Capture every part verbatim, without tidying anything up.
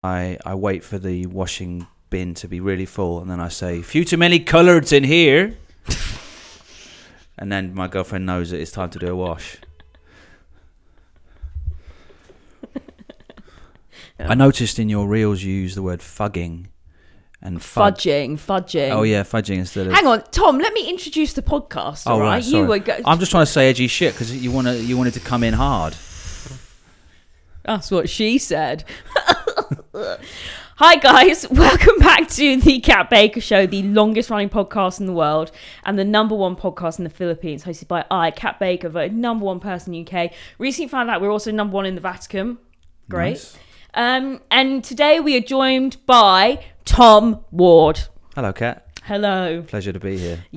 I, I wait for the washing bin to be really full, and then I say, few too many coloureds in here. And then my girlfriend knows that it's time to do a wash. Yeah. I noticed in your reels you use the word fugging and fud- fudging, fudging. Oh yeah, fudging instead of. Hang on, Tom. Let me introduce the podcast. Oh all right, right, you were. Go- I'm just trying to say edgy shit because you want to. You wanted to come in hard. That's what she said. Hi guys, welcome back to the Kat Baker Show, the longest running podcast in the world and the number one podcast in the Philippines, hosted by I, Kat Baker, voted number one person in the U K. Recently found out we're also number one in the Vatican. Great. Nice. Um, and today we are joined by Tom Ward. Hello, Kat. Hello. Pleasure to be here.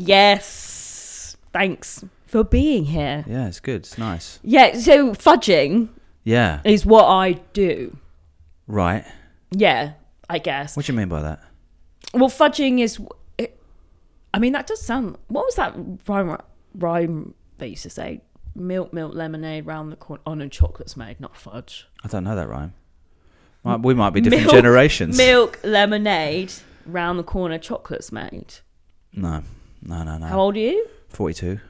Yes. Thanks for being here. Yeah, it's good. It's nice. Yeah, so fudging Yeah. is what I do. Right. Yeah, I guess. What do you mean by that? Well, fudging is... It, I mean, that does sound... What was that rhyme, rhyme they used to say? Milk, milk, lemonade, round the corner. Oh, no, chocolate's made, not fudge. I don't know that rhyme. Might, we might be different milk, generations. Milk, lemonade, round the corner, chocolate's made. No. No, no, no. How old are you? forty-two.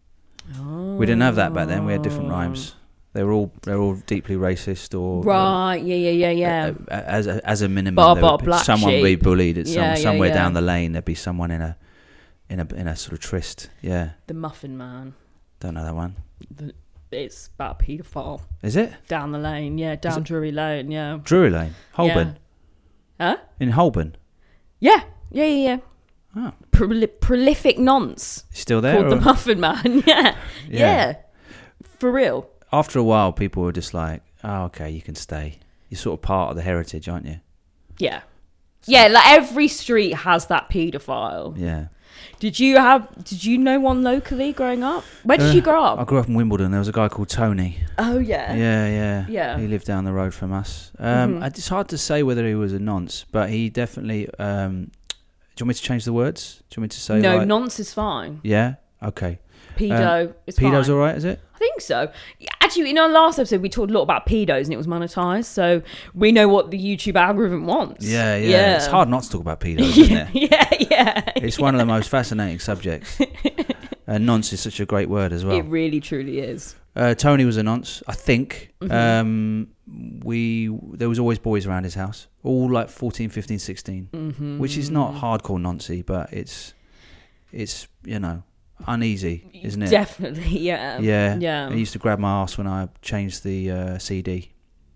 Oh. We didn't have that back then. We had different rhymes. They were all they were all deeply racist or Right, yeah, yeah, yeah, yeah. Uh, as a, as a minimum, Bar, there bar, would be black someone would be sheep. bullied at some, Yeah, yeah, somewhere yeah. down the lane. There'd be someone in a in a in a sort of tryst. Yeah, The Muffin Man. don't know that one. The, it's about a paedophile. Is it Down the lane, yeah, down Drury Lane, yeah. Drury Lane, Holborn, Huh? in Holborn? Yeah, yeah, yeah, yeah. Oh, Proli- prolific nonce you still there? called or- the Muffin Man. yeah. yeah, Yeah. for real. After a while, people were just like, "Oh, okay, you can stay. You're sort of part of the heritage, aren't you?" Yeah, yeah. Like every street has that paedophile. Yeah. Did you have? Did you know one locally growing up? Where did Uh, you grow up? I grew up in Wimbledon. There was a guy called Tony. Oh yeah. Yeah, yeah, Yeah. He lived down the road from us. Um, Mhm. It's hard to say whether he was a nonce, but he definitely. Um, do you want me to change the words? Do you want me to say No, like, nonce is fine. Yeah. Okay. Pedo is Pedo's fine. all right, is it? I think so. Yeah, actually, in our last episode, we talked a lot about pedos and it was monetized, so we know what the YouTube algorithm wants. Yeah, yeah. Yeah. It's hard not to talk about pedos, isn't it? yeah, yeah. It's one of the most fascinating subjects. Uh, nonce is such a great word as well. It really, truly is. Uh, Tony was a nonce, I think. Mhm. Um, we there was always boys around his house, all like fourteen, fifteen, sixteen, Mm-hmm. which is not hardcore noncy, but it's it's you know uneasy, isn't it? Definitely, yeah. Yeah, Yeah. He used to grab my ass when I changed the uh, C D.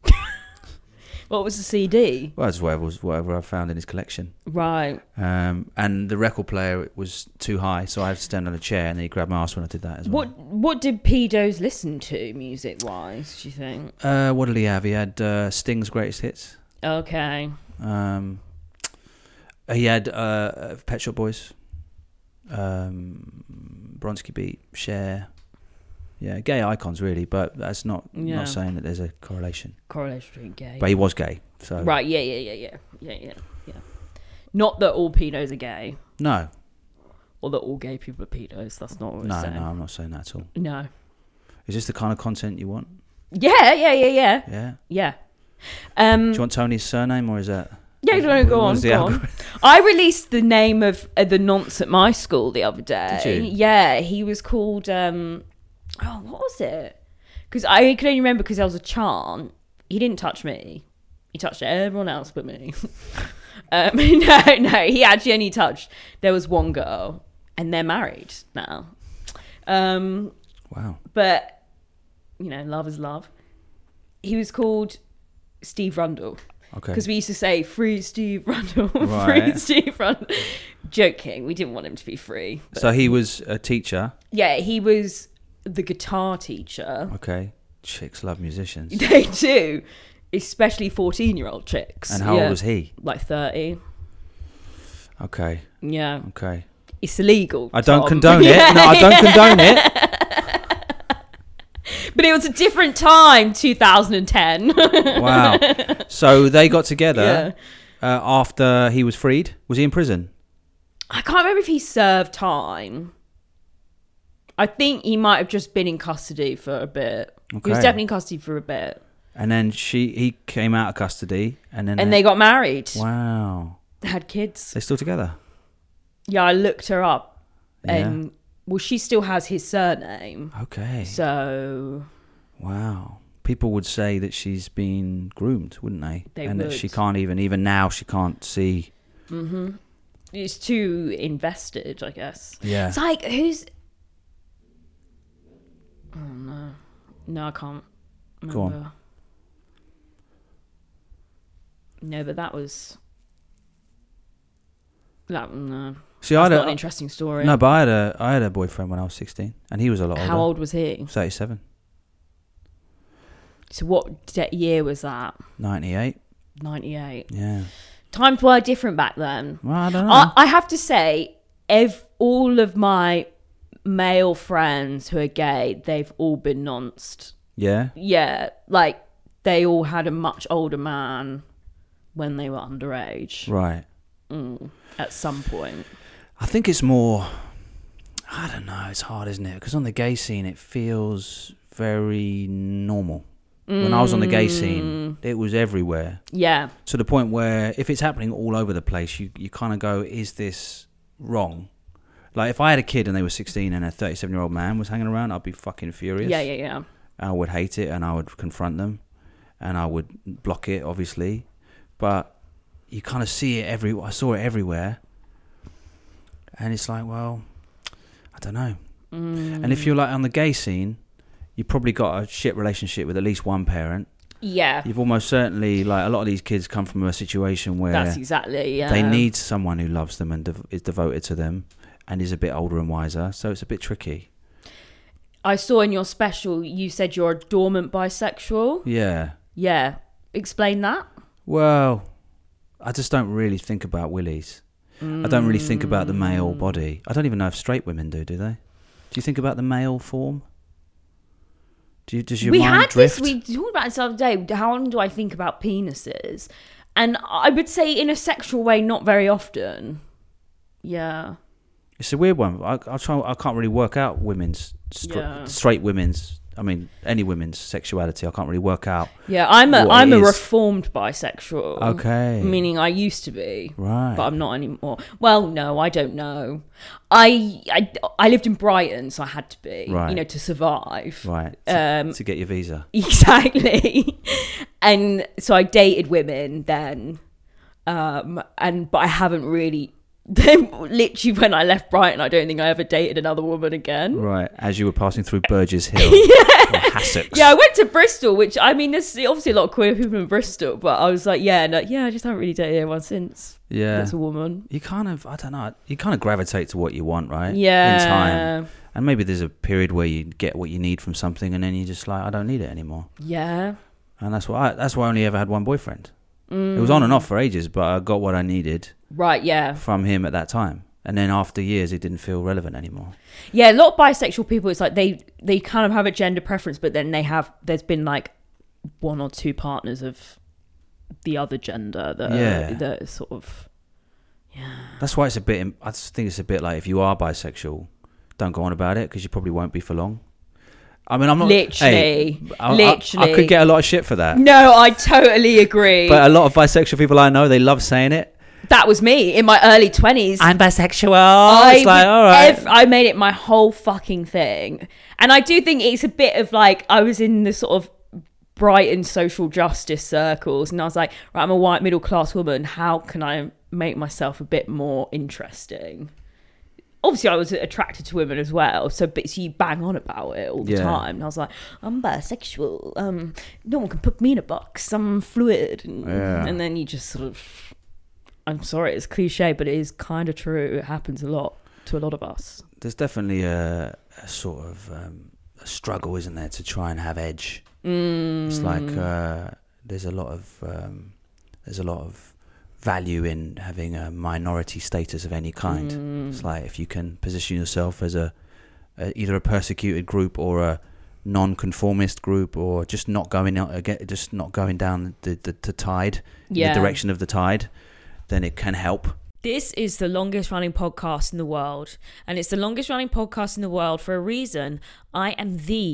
What was the C D? Well, it's whatever was whatever I found in his collection. Right. Um, and the record player was too high, so I had to stand on a chair, and then he grabbed my ass when I did that as well. What What did pedos listen to music wise? Do you think? Uh, what did he have? He had uh, Sting's greatest hits. Okay. Um, he had uh, Pet Shop Boys, um, Bronski Beat, Cher. Yeah, gay icons really, but that's not Yeah. not saying that there's a correlation. Correlation between gay. But he was gay, so Right. Yeah. Yeah. Yeah. Yeah. Yeah. Yeah. Yeah. Not that all pedos are gay, no, or that all gay people are pedos. That's not what we're no, saying. no, I'm not saying that at all. No. Is this the kind of content you want? Yeah. Yeah. Yeah. Yeah. Yeah. Yeah. Um. Do you want Tony's surname or is that? Yeah, you want to go what on? was the Go on. algorithm? I released the name of uh, the nonce at my school the other day. Did you? Yeah, he was called. Um, oh, what was it? Because I can only remember because there was a chant. He didn't touch me. He touched everyone else but me. um, no, no, he actually only touched. There was one girl, and they're married now. Um, Wow. but you know, love is love. He was called Steve Rundle. Okay. Because we used to say, free Steve Rundle, free Right. Steve Rundle. Joking, we didn't want him to be free. But So he was a teacher. yeah, he was the guitar teacher. Okay. Chicks love musicians. They do, especially fourteen-year-old chicks. And how yeah. old was he? Like thirty. Okay. Yeah. Okay. It's illegal. I don't Tom. condone Yeah. it. No, I don't condone it. But it was a different time, two thousand ten. Wow. So they got together Yeah. uh, after he was freed. Was he in prison? I can't remember if he served time. I think he might have just been in custody for a bit. He was Okay. definitely in custody for a bit. And then she he came out of custody, and then and they got married. Wow. Had kids. They're still together. Yeah, I looked her up, Yeah. and well, she still has his surname. Okay. So Wow. People would say that she's been groomed, wouldn't they? They and would. that she can't even, even now, she can't see. mm-hmm. It's too invested, I guess. Yeah. It's like, who's... Oh, no. No, I can't remember. Go on. No, but that was... That, no. See, That's I had not a, an interesting story. No, but I had a, I had a boyfriend when I was sixteen, and he was a lot older. How old was he? thirty-seven. So what de- year was that? ninety-eight. ninety-eight. Yeah. Times were different back then. Well, I don't know. I, I have to say, ev- all of my male friends who are gay, they've all been nonced. Yeah. Yeah, like they all had a much older man when they were underage. Right. Mm, at some point. I think it's more, I don't know, it's hard, isn't it? Because on the gay scene, it feels very normal. Mm. When I was on the gay scene, it was everywhere. Yeah. To the point where if it's happening all over the place, you, you kind of go, is this wrong? Like if I had a kid and they were sixteen and a thirty-seven-year-old man was hanging around, I'd be fucking furious. Yeah, yeah, yeah. I would hate it and I would confront them and I would block it, obviously. But you kind of see it every. I saw it everywhere. And it's like, well, I don't know. Mm. And if you're like on the gay scene, you probably got a shit relationship with at least one parent. Yeah. You've almost certainly, like, a lot of these kids come from a situation where that's exactly, yeah. they need someone who loves them and dev- is devoted to them and is a bit older and wiser. So it's a bit tricky. I saw in your special, you said you're a dormant bisexual. Yeah. Yeah. Explain that. Well, I just don't really think about willies. Mm. I don't really think about the male body. I don't even know if straight women do, do they? Do you think about the male form? Do you, does your we mind had drift? this, we talked about this the other day. How long do I think about penises? And I would say in a sexual way, not very often. Yeah. It's a weird one. I, I try. I can't really work out women's stra- Yeah. straight women's. I mean, any women's sexuality. I can't really work out. Yeah, I'm a what I'm it a is. reformed bisexual. Okay. Meaning I used to be. Right. But I'm not anymore. Well, no, I don't know. I I, I lived in Brighton, so I had to be, Right. you know, to survive. Right. To, Um, to get your visa. Exactly. And so I dated women then. Um, and but I haven't really. Then literally when I left Brighton, I don't think I ever dated another woman again. Right. As you were passing through Burgess Hill. Yeah. Or Hassocks. Yeah, I went to Bristol, which I mean, there's obviously a lot of queer people in Bristol, but I was like, yeah, no, yeah, I just haven't really dated anyone since. Yeah. That's a woman. You kind of, I don't know, you kind of gravitate to what you want, right? Yeah. In time. And maybe there's a period where you get what you need from something and then you're just like, I don't need it anymore. Yeah. And that's why I, that's why I only ever had one boyfriend. Mm. It was on and off for ages, but I got what I needed. Right, yeah. From him at that time. And then after years, it didn't feel relevant anymore. Yeah, a lot of bisexual people, it's like they, they kind of have a gender preference, but then they have, there's been like one or two partners of the other gender that, yeah. are, that are sort of, yeah. That's why it's a bit, I just think it's a bit like if you are bisexual, don't go on about it because you probably won't be for long. I mean, I'm not... Literally. Hey, I, literally. I, I could get a lot of shit for that. No, I totally agree. But a lot of bisexual people I know, they love saying it. That was me in my early twenties. I'm bisexual. I, it's like, all right. ev- I made it my whole fucking thing. And I do think it's a bit of like, I was in the sort of Brighton social justice circles and I was like, right, I'm a white middle class woman. How can I make myself a bit more interesting? Obviously, I was attracted to women as well, so but so you bang on about it all the Yeah. time. And I was like, I'm bisexual. Um, no one can put me in a box. I'm fluid. And, Yeah. and then you just sort of, I'm sorry, it's cliche, but it is kind of true. It happens a lot to a lot of us. There's definitely a, a sort of um, a struggle, isn't there, to try and have edge. Mm. It's like uh, there's a lot of um, there's a lot of value in having a minority status of any kind. Mm. It's like if you can position yourself as a, a either a persecuted group or a non-conformist group, or just not going out again, just not going down the the, the tide, yeah. in the direction of the tide, then it can help. This is the longest running podcast in the world, and it's the longest running podcast in the world for a reason. I am the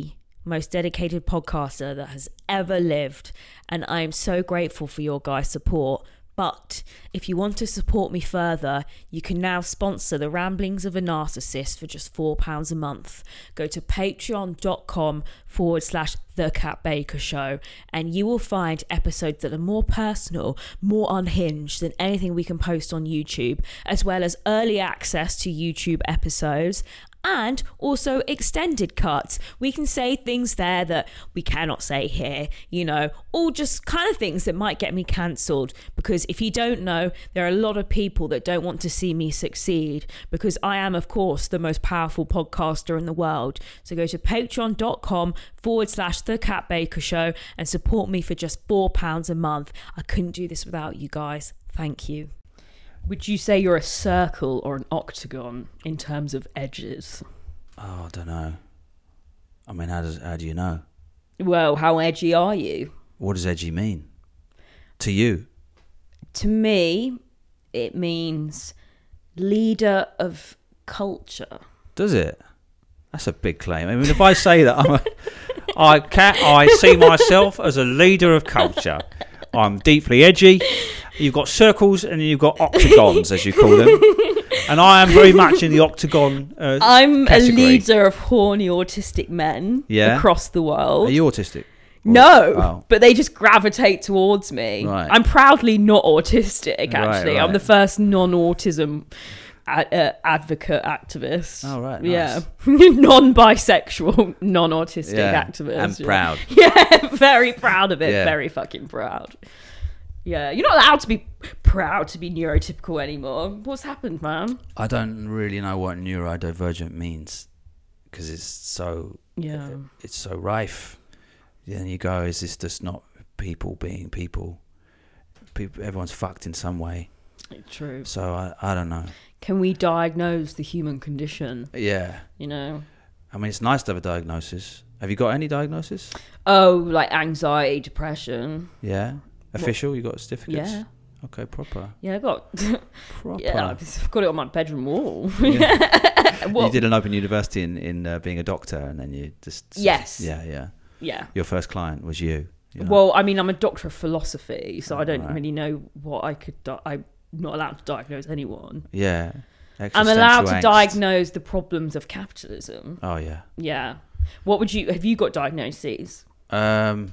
most dedicated podcaster that has ever lived, and I am so grateful for your guys' support. But if you want to support me further, you can now sponsor the Ramblings of a Narcissist for just four pounds a month. Go to patreon.com forward slash The Kat Baker Show, and you will find episodes that are more personal, more unhinged than anything we can post on YouTube, as well as early access to YouTube episodes, and also extended cuts. We can say things there that we cannot say here, you know, or just kind of things that might get me cancelled. Because if you don't know, there are a lot of people that don't want to see me succeed, because I am, of course, the most powerful podcaster in the world. So go to patreon.com forward slash The Kat Baker Show and support me for just four pounds a month. I couldn't do this without you guys. Thank you. Would you say you're a circle or an octagon in terms of edges? Oh, I don't know. I mean, how does how do you know? Well, how edgy are you? What does edgy mean to you? To me, it means leader of culture. Does it? That's a big claim. I mean, if I say that, I'm a, I Kat, I see myself as a leader of culture. I'm deeply edgy. You've got circles and you've got octagons, as you call them. And I am very much in the octagon uh, I'm category. a leader of horny autistic men Yeah? across the world. Are you autistic? Or- No, Oh. but they just gravitate towards me. Right. I'm proudly not autistic, actually. Right, I'm the right. first non-autism a- uh, advocate activist. Oh, right, Yeah. nice. Non-bisexual, non-autistic Yeah, activist. and yeah. proud. Yeah, very proud of it. Yeah. Very fucking proud. Yeah, you're not allowed to be proud to be neurotypical anymore. What's happened, man? I don't really know what neurodivergent means because it's so Yeah. it's so rife. Then you go, is this just not people being people? People, everyone's fucked in some way. True. So I, I don't know. Can we diagnose the human condition? Yeah, You know? I mean, it's nice to have a diagnosis. Have you got any diagnosis? Oh, like anxiety, depression. Yeah, official. You got certificates? Yeah. Okay, proper. Yeah, I got. Proper. Yeah, I've got it on my bedroom wall. Yeah. What? You did an open university in in uh, being a doctor, and then you just Yes. Yeah, yeah. Yeah. Your first client was you. you know? Well, I mean, I'm a doctor of philosophy, so I don't Right. really know what I could. Di- I'm not allowed to diagnose anyone. Yeah. I'm allowed to Existential angst. diagnose the problems of capitalism. Oh yeah. Yeah. What would you? Have you got diagnoses? Um.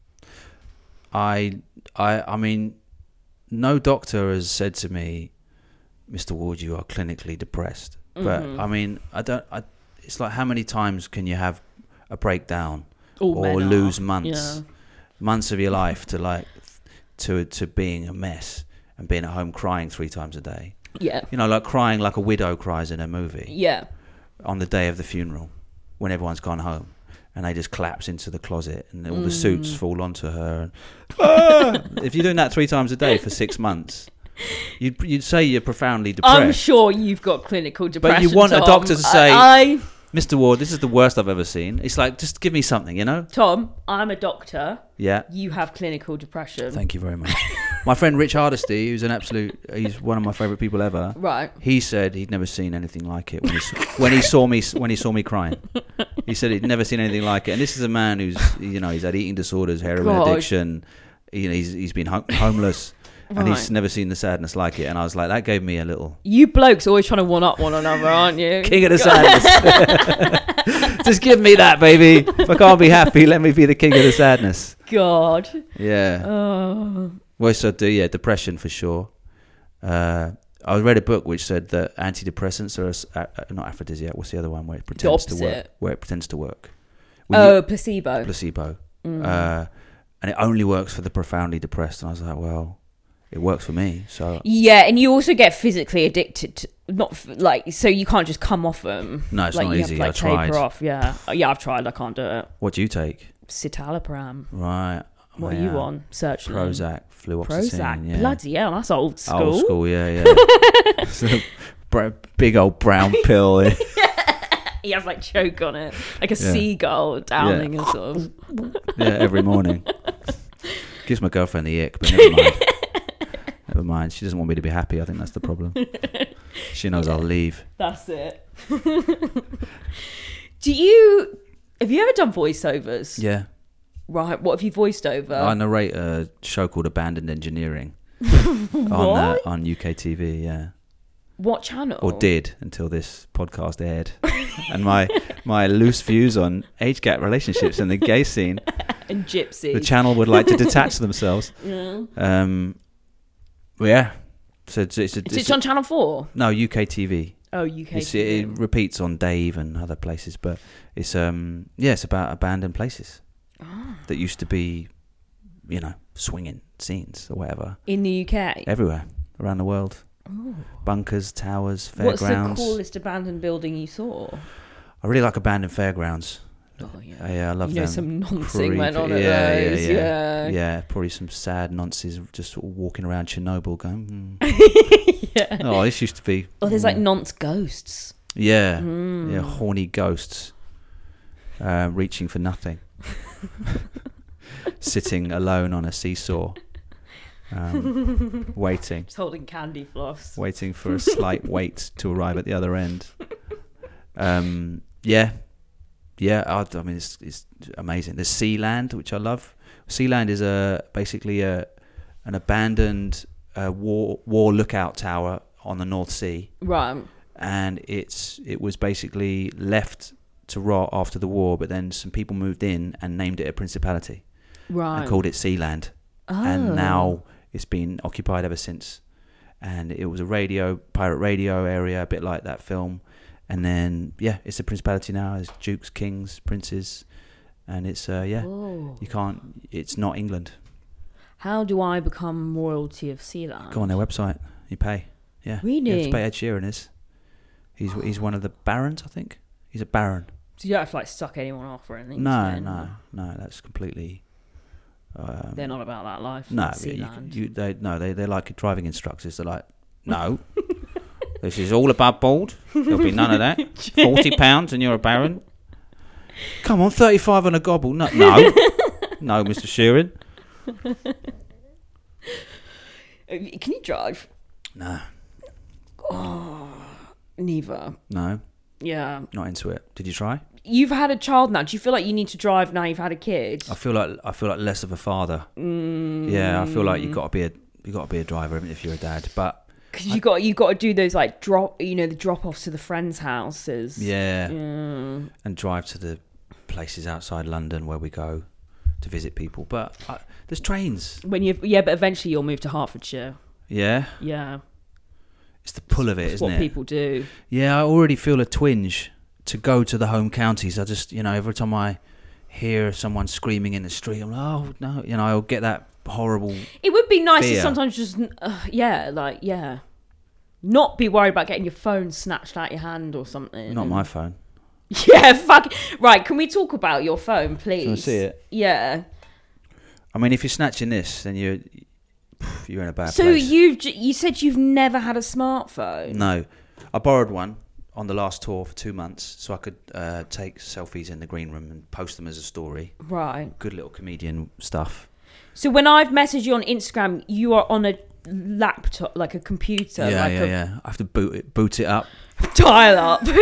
I I I mean, no doctor has said to me, Mister Ward, you are clinically depressed. But Mhm. I mean, I don't. I, it's like how many times can you have a breakdown All or men are. lose months, Yeah. months of your life to like to to being a mess and being at home crying three times a day. Yeah. You know, like crying like a widow cries in a movie Yeah. on the day of the funeral when everyone's gone home. And they just collapse into the closet, and all the suits Mm. fall onto her. And, ah! If you're doing that three times a day for six months, you'd you'd say you're profoundly depressed. I'm sure you've got clinical depression. But you want a Tom. doctor to say- I, I Mister Ward, this is the worst I've ever seen. It's like, just give me something, you know? Tom, I'm a doctor. Yeah. You have clinical depression. Thank you very much. My friend Rich Hardesty, who's an absolute, he's one of my favourite people ever. Right. He said he'd never seen anything like it when he s- when he saw me when he saw me crying. He said he'd never seen anything like it. And this is a man who's, you know, he's had eating disorders, heroin God. addiction. You know, he's he's been ho- homeless, and Right. he's never seen the sadness like it. And I was like, that gave me a little You blokes always trying to one up one another, aren't you? king of the sadness. Just give me that, baby. If I can't be happy, let me be the king of the sadness. God. Yeah. Oh. Well, so do yeah, depression for sure. Uh, I read a book which said that antidepressants are a s- uh, uh, not aphrodisiac. What's the other one where it pretends to work? opposite. Where it pretends to work. When Oh, you- placebo. placebo. Mm. Uh, and it only works for the profoundly depressed. And I was like, well, it works for me. So Yeah, and you also get physically addicted to, not f- like, so you can't just come off them. No, it's like, not you easy. Have to, I like, tried. taper off, yeah. Oh, yeah, I've tried. I can't do it. what do you take? Citalopram. Right. What Oh, are you yeah. on? Search Prozac, fluoxetine. Prozac. Yeah. Bloody hell, that's old school. Old school, yeah, yeah. So, br- big old brown pill. He has like choke on it, like a Yeah. seagull downing and sort of. Yeah, every morning. Gives my girlfriend the ick, but never mind. Never mind. She doesn't want me to be happy. I think that's the problem. She knows Yeah. I'll leave. That's it. Do you Have you ever done voiceovers? Yeah. Right. What have you voiced over? I narrate a show called Abandoned Engineering on uh, on U K T V. Yeah. What channel? Or did until this podcast aired. And my my loose views on age gap relationships in the gay scene. And gypsies. The channel would like to detach themselves. Yeah. Um. Well, yeah. So it's it's, a, Is it's it on Channel Four? No, U K T V. Oh, U K It's, T V. it repeats on Dave and other places, but it's um yeah, it's about abandoned places Oh. that used to be, you know, swinging scenes or whatever In the U K? everywhere around the world. Oh. Bunkers, towers, What's fairgrounds. the coolest abandoned building you saw? I really like abandoned fairgrounds. Oh, yeah. Uh, yeah, I love You know, them. some nonsense Creepy- went on at yeah, those. yeah, yeah, Yeah. yeah. Probably some sad nonces just sort of walking around Chernobyl going, mm. Yeah. Oh, this used to be. Oh, there's like mm. nonce ghosts. Yeah, Mm. yeah, horny ghosts uh, reaching for nothing, sitting alone on a seesaw, um, waiting, Just holding candy floss. waiting for a slight wait to arrive at the other end. Um, yeah, yeah. I, I mean, it's, it's amazing. There's Sealand, which I love. Sealand is a basically a an abandoned uh, war war lookout tower on the North Sea. Right. And it's it was basically left to rot after the war, but then some people moved in and named it a principality Right. and called it Sealand. Oh. And now it's been occupied ever since. And it was a radio, pirate radio area, a bit like that film. And then, yeah, it's a principality now. There's dukes, kings, princes. And it's, uh, yeah, Oh. you can't, it's not England. How do I become royalty of Sealand? Go on their website, you pay. Yeah. Really? You have to pay. Ed Sheeran is. He's, he's one of the barons, I think. He's a baron. So you don't have to like suck anyone off or anything? No, then? no, no. That's completely. Um, They're not about that life. No, in you, Sealand. you, they no, they they're like driving instructors. They're like, no, this is all above board. There'll be none of that. Forty pounds and you're a baron. Come on, thirty-five on a gobble. No, no, no, Mister Sheeran. Can you drive? No, Oh, neither. no, Yeah. not into it. Did you try? You've had a child now. Do you feel like you need to drive now you've had a kid? I feel like I feel like less of a father. Mm. Yeah, I feel like you got to be a you got to be a driver even if you're a dad. But Because you got you got to do those like drop, you know, the drop offs to the friends' houses. yeah, Mm. and drive to the places outside London where we go to visit people. But I, there's trains. When you yeah, but eventually you'll move to Hertfordshire. Yeah, Yeah, it's the pull of it, that's isn't what it? people do. Yeah, I already feel a twinge to go to the home counties. I just, you know, every time I hear someone screaming in the street, I'm like, oh no, you know, I'll get that horrible. It would be nice Fear. to sometimes just uh, yeah, like yeah, not be worried about getting your phone snatched out your hand or something. Not my phone. Yeah, fuck. Right, can we talk about your phone, please? Can I see it? Yeah. I mean, if you're snatching this, then you're you're in a bad So place. you've j- you said you've never had a smartphone. No, I borrowed one on the last tour for two months, so I could uh, take selfies in the green room and post them as a story. Right. Good little comedian stuff. So when I've messaged you on Instagram, you are on a laptop, like a computer, yeah, like yeah, a yeah. I have to boot it, boot it up. dial up. Be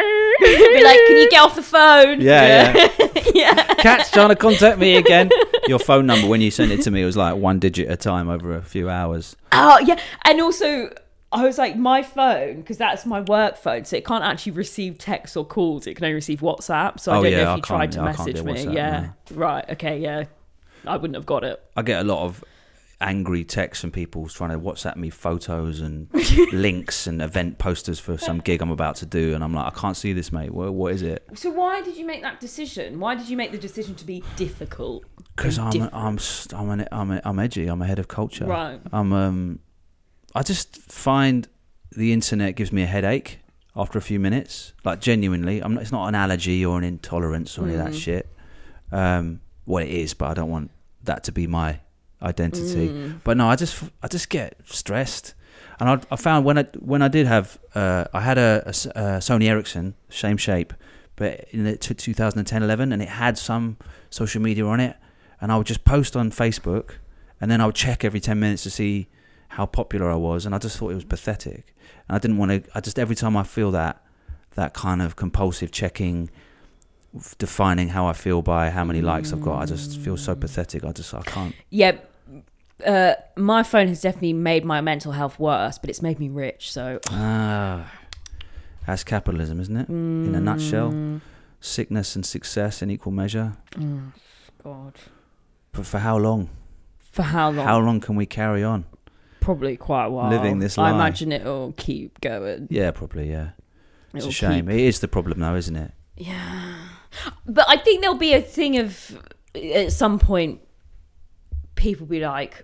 like, can you get off the phone? Yeah, yeah. yeah. Cat's trying to contact me again. Your phone number when you sent it to me was like one digit at a time over a few hours. Oh yeah, and also I was like, my phone, because that's my work phone, so it can't actually receive texts or calls. It can only receive WhatsApp. So I Oh, don't yeah, know I if you tried can't- to I can't message do me. WhatsApp, Yeah. Right. Okay. Yeah. I wouldn't have got it. I get a lot of angry texts from people trying to WhatsApp me photos and links and event posters for some gig I'm about to do, and I'm like, I can't see this, mate. What, what is it? So why did you make that decision? Why did you make the decision to be difficult? Because and I'm different? I'm st- I'm an, I'm I'm edgy. I'm ahead of culture. Right. I'm um, I just find the internet gives me a headache after a few minutes. Like genuinely, I'm not, it's not an allergy or an intolerance or any of that Mm. shit. Um, well, it is, but I don't want that to be my identity. Mm. But no, I just I just get stressed, and I, I found when I when I did have uh, I had a, a S- a Sony Ericsson, same shape, but in the t- two thousand ten eleven, and it had some social media on it, and I would just post on Facebook, and then I would check every ten minutes to see how popular I was, and I just thought it was pathetic, and I didn't want to. I just every time I feel that that kind of compulsive checking, defining how I feel by how many likes I've got. I just feel so pathetic. I just I can't. Yeah, uh, my phone has definitely made my mental health worse, but it's made me rich. So Ah, that's capitalism, isn't it? mm. In a nutshell, sickness and success in equal measure. Oh, God. But for how long? For how long? How long can we carry on? Probably quite a while. Living this I lie. imagine it'll keep going. Yeah, probably. Yeah, it's It'll a shame. keep- It is the problem, though, isn't it? Yeah. But I think there'll be a thing of, at some point, people be like,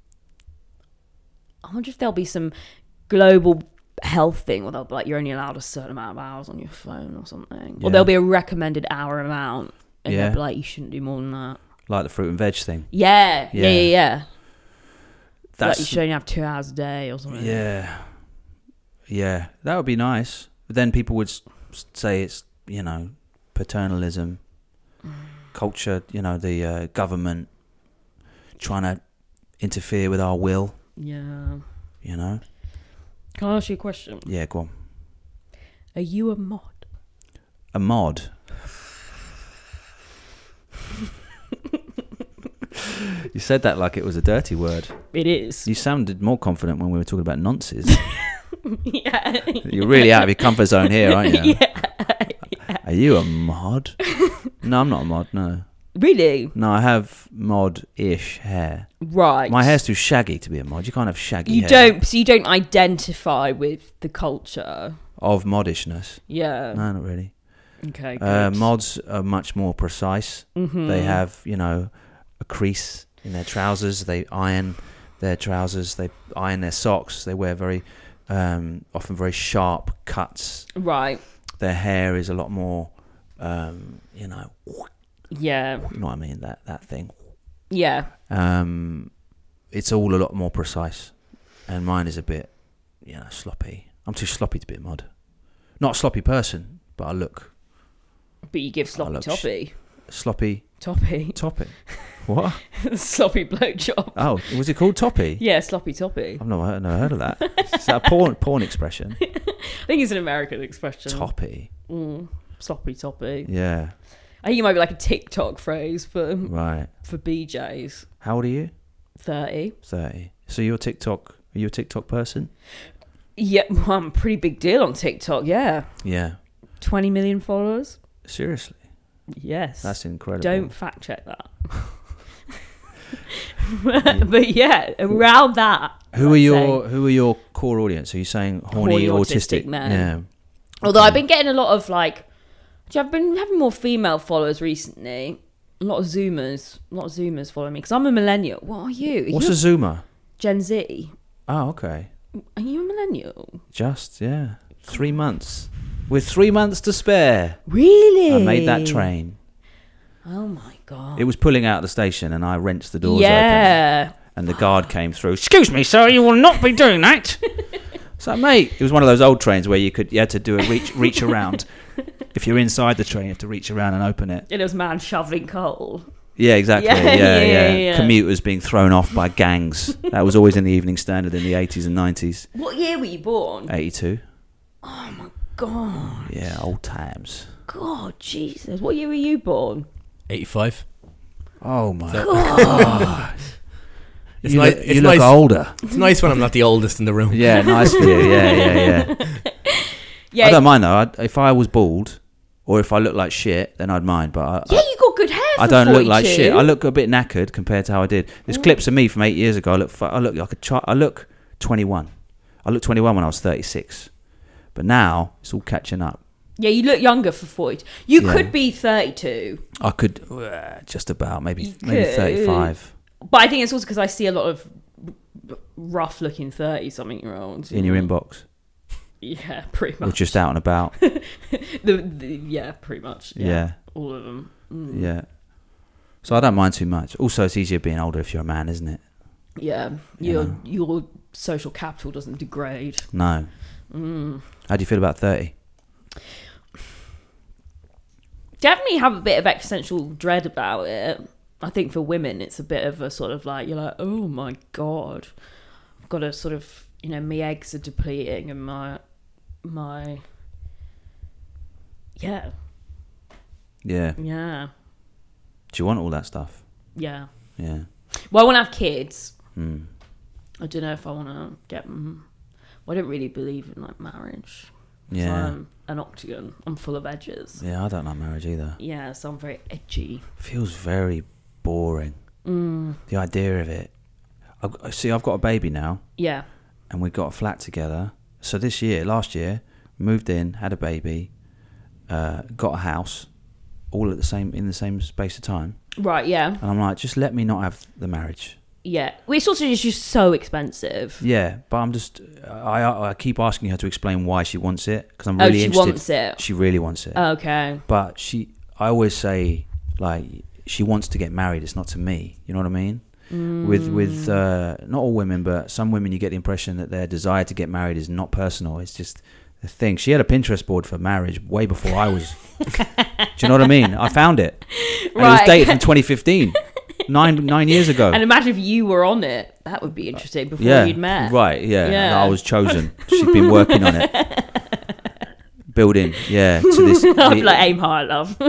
I wonder if there'll be some global health thing where they'll be like, you're only allowed a certain amount of hours on your phone or something. Yeah. Or there'll be a recommended hour amount. And Yeah. they'll be like, you shouldn't do more than that. Like the fruit and veg thing. Yeah. Yeah, Yeah. yeah, yeah. That's Like you should only have two hours a day or something. yeah, yeah. That would be nice. But then people would s- say it's, you know, paternalism, culture. You know, the uh, government trying to interfere with our will. Yeah. You know. Can I ask you a question? Yeah, go on. Are you a mod? A mod. You said that like it was a dirty word. It is. You sounded more confident when we were talking about nonces. Yeah. You're really out of your comfort zone here, aren't you? Yeah. Yeah. Are you a mod? No, I'm not a mod, no. Really? No, I have mod-ish hair. Right. My hair's too shaggy to be a mod. You can't have shaggy You hair. don't. So you don't identify with the culture. Of modishness. Yeah. No, not really. Okay. Good. Uh, mods are much more precise. Mhm. They have, you know, a crease in their trousers. They iron their trousers. They iron their socks. They wear very, um, often very sharp cuts. Right. Their hair is a lot more, um, you know, Yeah. you know what I mean, that, that thing. Yeah. Um, it's all a lot more precise. And mine is a bit, you know, sloppy. I'm too sloppy to be a mod. Not a sloppy person, but I look But you give sloppy look sh- toppy. sloppy Toppy. toppy. What? Sloppy blowjob. Oh, was it called toppy? Yeah, sloppy toppy. I've never heard, never heard of that. Is that a porn, porn expression? I think it's an American expression. Toppy. Mm, sloppy toppy. Yeah, I think it might be like a TikTok phrase for right. for B Js. How old are you? thirty. thirty. So you're TikTok, are you a TikTok person? Yeah, well, I'm a pretty big deal on TikTok. Yeah, Yeah. twenty million followers. Seriously? Yes. That's incredible. Don't fact check that. But yeah, around that. Who I'd are your say. Who are your core audience? Are you saying horny, Horny autistic? autistic men. Yeah. Although I've been getting a lot of like, I've been having more female followers recently. A lot of Zoomers, a lot of Zoomers follow me because I'm a millennial. What are you? Are What's you a Zoomer? Gen Z? Oh, okay. Are you a millennial? Just yeah, three months. With three months to spare, Really? I made that train. Oh my god! It was pulling out of the station, and I wrenched the doors open. Yeah. And the guard came through. Excuse me, sir, you will not be doing that. So, mate, it was one of those old trains where you could you had to do a reach reach around. If you're inside the train, you have to reach around and open it. And it was man shoveling coal. Yeah, exactly. Yeah, Yeah, yeah, yeah, yeah. Commuters being thrown off by gangs. That was always in the Evening Standard in the eighties and nineties. What year were you born? eighty-two. Oh my god! Yeah, old times. God, Jesus! What year were you born? eighty-five. Oh my So- god! It's you nice- look, it's you look nice. older. It's nice when I'm not the oldest in the room. Yeah, nice for you. Yeah, yeah, yeah. Yeah. I don't mind though. I, if I was bald, or if I looked like shit, then I'd mind. But I, Yeah, you got good hair. For I don't look like forty-two. shit. I look a bit knackered compared to how I did. There's clips of me from eight years ago. I look, fu- I look like a child. I look twenty-one. I looked twenty-one when I was thirty-six. But now it's all catching up. Yeah, you look younger for forty. You Yeah. could be thirty-two, I could uh, just about maybe You maybe could. thirty-five but I think it's also because I see a lot of rough-looking thirty-something-year-olds in your inbox, Yeah, pretty or much. just out and about. the, the, yeah, pretty much. Yeah, Yeah, all of them. Mm. yeah. So I don't mind too much. Also, it's easier being older if you're a man, isn't it? Yeah, You your know. your social capital doesn't degrade. No. Mm. How do you feel about thirty? Definitely have a bit of existential dread about it. I think for women, it's a bit of a sort of like, you're like, oh my God, I've got to sort of, you know, my eggs are depleting and my, my, yeah. Yeah. Yeah. Do you want all that stuff? Yeah. Yeah. Well, I want to have kids. Mm. I don't know if I want to get them. Well, I don't really believe in like marriage. So Yeah. I'm an octagon. I'm full of edges. Yeah, I don't like marriage either. Yeah, so I'm very edgy. Feels very boring. Mm. The idea of it. I see. I've got a baby now, Yeah. and we got a flat together. So this year, last year, moved in, had a baby, uh, got a house, all at the same in the same space of time. Right. Yeah. And I'm like, just let me not have the marriage. Yeah. Well, it's also just, just so expensive. Yeah, but I'm just. I I keep asking her to explain why she wants it because I'm Oh, really she interested. wants it. She really wants it. Okay. But she, I always say, like, she wants to get married. It's not to me. You know what I mean? Mm. With with uh, not all women, but some women, you get the impression that their desire to get married is not personal. It's just a thing. She had a Pinterest board for marriage way before I was. Do you know what I mean? I found it. And Right. it was dated from twenty fifteen, nine nine years ago. And imagine if you were on it. That would be interesting before yeah, you'd met. right. Yeah, Yeah. I was chosen. She'd been working on it, building. Yeah, to this. I'd be like, aim high, love.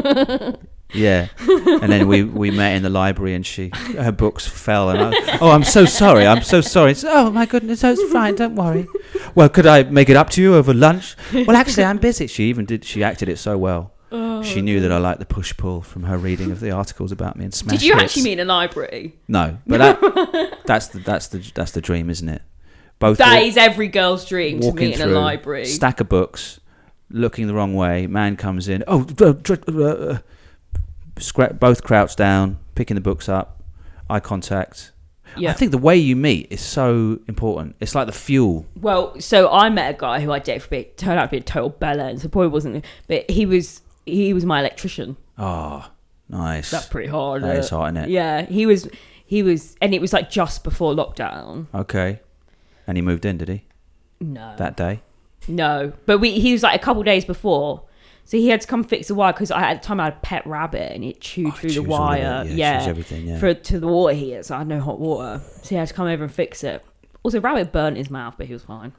Yeah, and then we, we met in the library, and she her books fell, and I, oh, I'm so sorry, I'm so sorry. It's, oh my goodness, oh, it's fine, don't worry. Well, could I make it up to you over lunch? Well, actually, I'm busy. She even did. She acted it so well. Oh. She knew that I liked the push pull from her reading of the articles about me and smash Did you hits. actually meet in a library? No, but that, that's the that's the that's the dream, isn't it? Both That wa- is every girl's dream, to walking meet in a through, library. stack of books, looking the wrong way. Man comes in. Oh. Uh, uh, uh, Scra- both crouched down, picking the books up, eye contact. Yeah. I think the way you meet is so important. It's like the fuel. Well, so I met a guy who I dated for a bit, turned out to be a total bellend, so probably wasn't, but he was he was my electrician. Oh, nice. That's pretty hard. That uh, is hard, isn't it? Yeah, he was he was, and it was like just before lockdown. Okay. And he moved in, did he? No, That day? no, but we he was like a couple days before. So he had to come fix the wire because I, at the time I had a pet rabbit and it chewed Oh, through chews the all of it, wire. yeah, Yeah, chews everything, yeah. for to the water heater, so I had no hot water. So he had to come over and fix it. Also, rabbit burnt his mouth, but he was fine.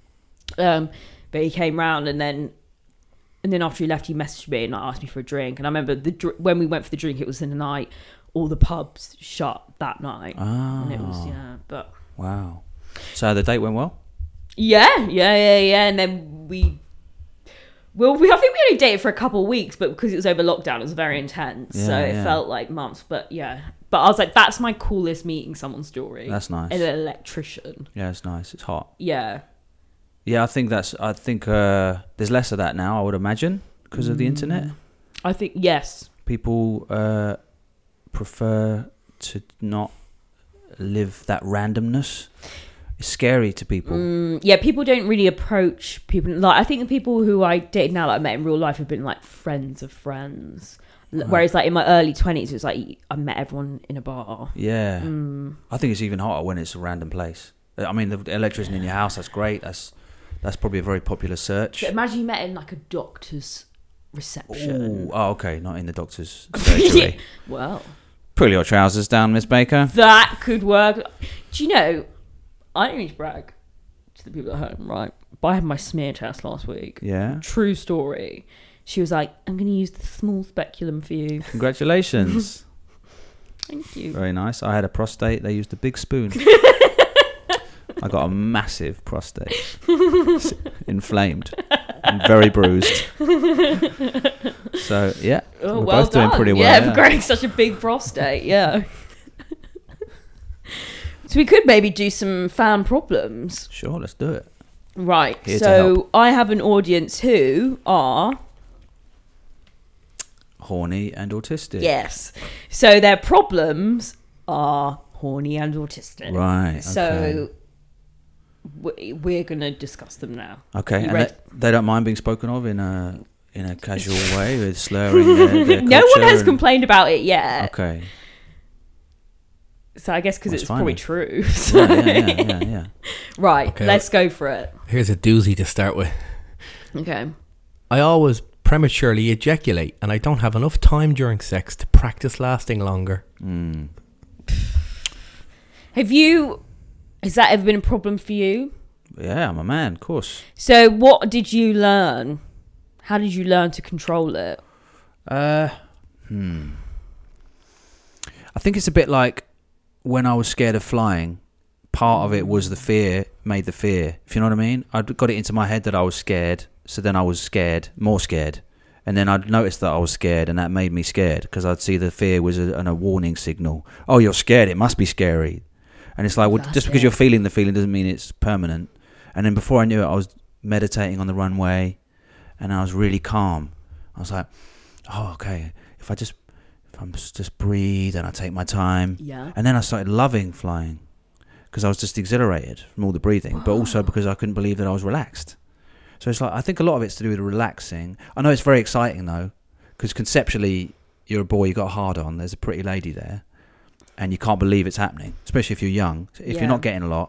Um, but he came round and then, and then after he left, he messaged me and like, asked me for a drink. And I remember the dr- when we went for the drink, it was in the night. All the pubs shut that night, Ah. and it was yeah. But Wow. So the date went well? yeah, yeah, yeah, yeah. And then we. Well, we, I think we only dated for a couple of weeks, but because it was over lockdown, it was very intense. Yeah, so it yeah. felt like months. But yeah. But I was like, that's my coolest meeting someone story. That's nice. An electrician. Yeah, it's nice. It's hot. Yeah. Yeah, I think that's. I think uh, there's less of that now, I would imagine, because of the internet. I think, yes. People uh, prefer to not live that randomness. It's scary to people. Mm, yeah, people don't really approach people. Like, I think the people who I dated now, that I met in real life, have been like friends of friends. L- Right. Whereas, like, in my early twenties, it was like I met everyone in a bar. Yeah. Mm. I think it's even hotter when it's a random place. I mean, the electrician in your house, that's great. That's that's probably a very popular search. But imagine you met in like a doctor's reception. Ooh, oh, okay. Not in the doctor's surgery. Well, Pull your trousers down, Miss Baker. that could work. Do you know, I don't need to brag to the people at home, right? But I had my smear test last week. Yeah. True story. She was like, I'm going to use the small speculum for you. Congratulations. Thank you. Very nice. I had a prostate. They used a big spoon. I got a massive prostate. Inflamed. And very bruised. So, yeah. Oh, we're well both doing done. pretty well. Yeah, yeah. for growing such a big prostate, yeah. So we could maybe do some fan problems. Sure, let's do it. Right. Here to so help. I have an audience who are... Horny and autistic. Yes. So their problems are horny and autistic. Right. So we- we're going to discuss them now. Okay. You And ready? they, they don't mind being spoken of in a in a casual way with slurring their, their No one culture has and- complained about it yet. Okay. So I guess because That's it's fine probably then. true. Yeah, yeah, yeah, yeah, yeah. Right. Okay. Let's go for it. Here's a doozy to start with. Okay. I always prematurely ejaculate, and I don't have enough time during sex to practice lasting longer. Mm. Have you... Has that ever been a problem for you? Yeah, I'm a man, of course. So what did you learn? How did you learn to control it? Uh, Hmm. I think it's a bit like when I was scared of flying. Part of it was the fear made the fear. If you know what I mean, I'd got it into my head that I was scared, so then I was scared, more scared, and then I'd notice that I was scared, and that made me scared because I'd see the fear was a, an, a warning signal. Oh, you're scared. It must be scary, and it's like, well, just because it. you're feeling the feeling doesn't mean it's permanent. And then before I knew it, I was meditating on the runway, and I was really calm. I was like, oh, okay. If I just, if I'm just, just breathe and I take my time, Yeah. and then I started loving flying. Because I was just exhilarated from all the breathing, but also because I couldn't believe that I was relaxed. So it's like, I think a lot of it's to do with relaxing. I know it's very exciting though, because conceptually, you're a boy, you got a hard on, there's a pretty lady there, and you can't believe it's happening, especially if you're young. If Yeah. you're not getting a lot,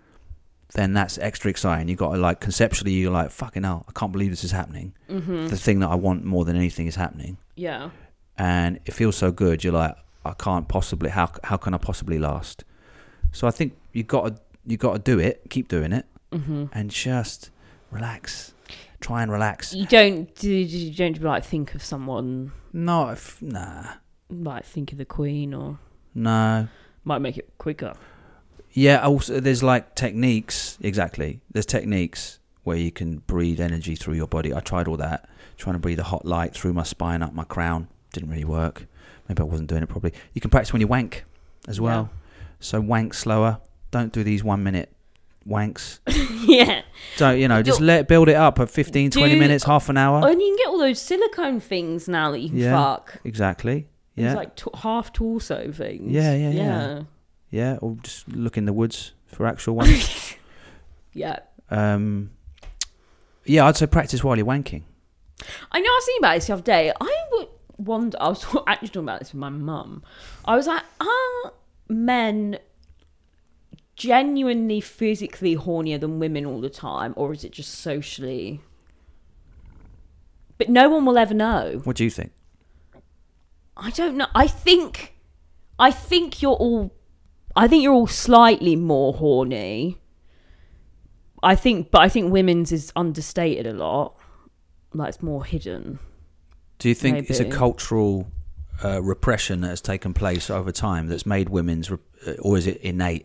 then that's extra exciting. You got to like, conceptually, you're like, fucking hell, I can't believe this is happening. Mm-hmm. The thing that I want more than anything is happening. Yeah. And it feels so good. You're like, I can't possibly, how how can I possibly last? So I think you got to you got to do it, keep doing it, Mm-hmm. and just relax. Try and relax. You don't do you don't like think of someone Not if, nah, like think of the Queen or no. might make it quicker. Yeah. Also, there's like techniques. Exactly. There's techniques where you can breathe energy through your body. I tried all that, trying to breathe a hot light through my spine up my crown. Didn't really work. Maybe I wasn't doing it properly. You can practice when you wank as well. Yeah. So wank slower. Don't do these one minute wanks. Yeah. Don't, you know, just You're- let it build it up at fifteen, twenty Do- minutes, half an hour. And you can get all those silicone things now that you can Yeah. fuck. Exactly. It's Yeah. like t- half torso things. Yeah, yeah, yeah. Yeah. Or just look in the woods for actual ones. Yeah. um, yeah, I'd say practice while you're wanking. I know I was thinking about this the other day. I would wonder, I was actually talking about this with my mum. I was like, are men genuinely physically hornier than women all the time, or is it just socially? But no one will ever know. What do you think? I don't know. I think, I think you're all, I think you're all slightly more horny. I think, but I think women's is understated a lot. Like it's more hidden. Do you think it's a Maybe. cultural uh, repression that has taken place over time that's made women's, re- uh, or is it innate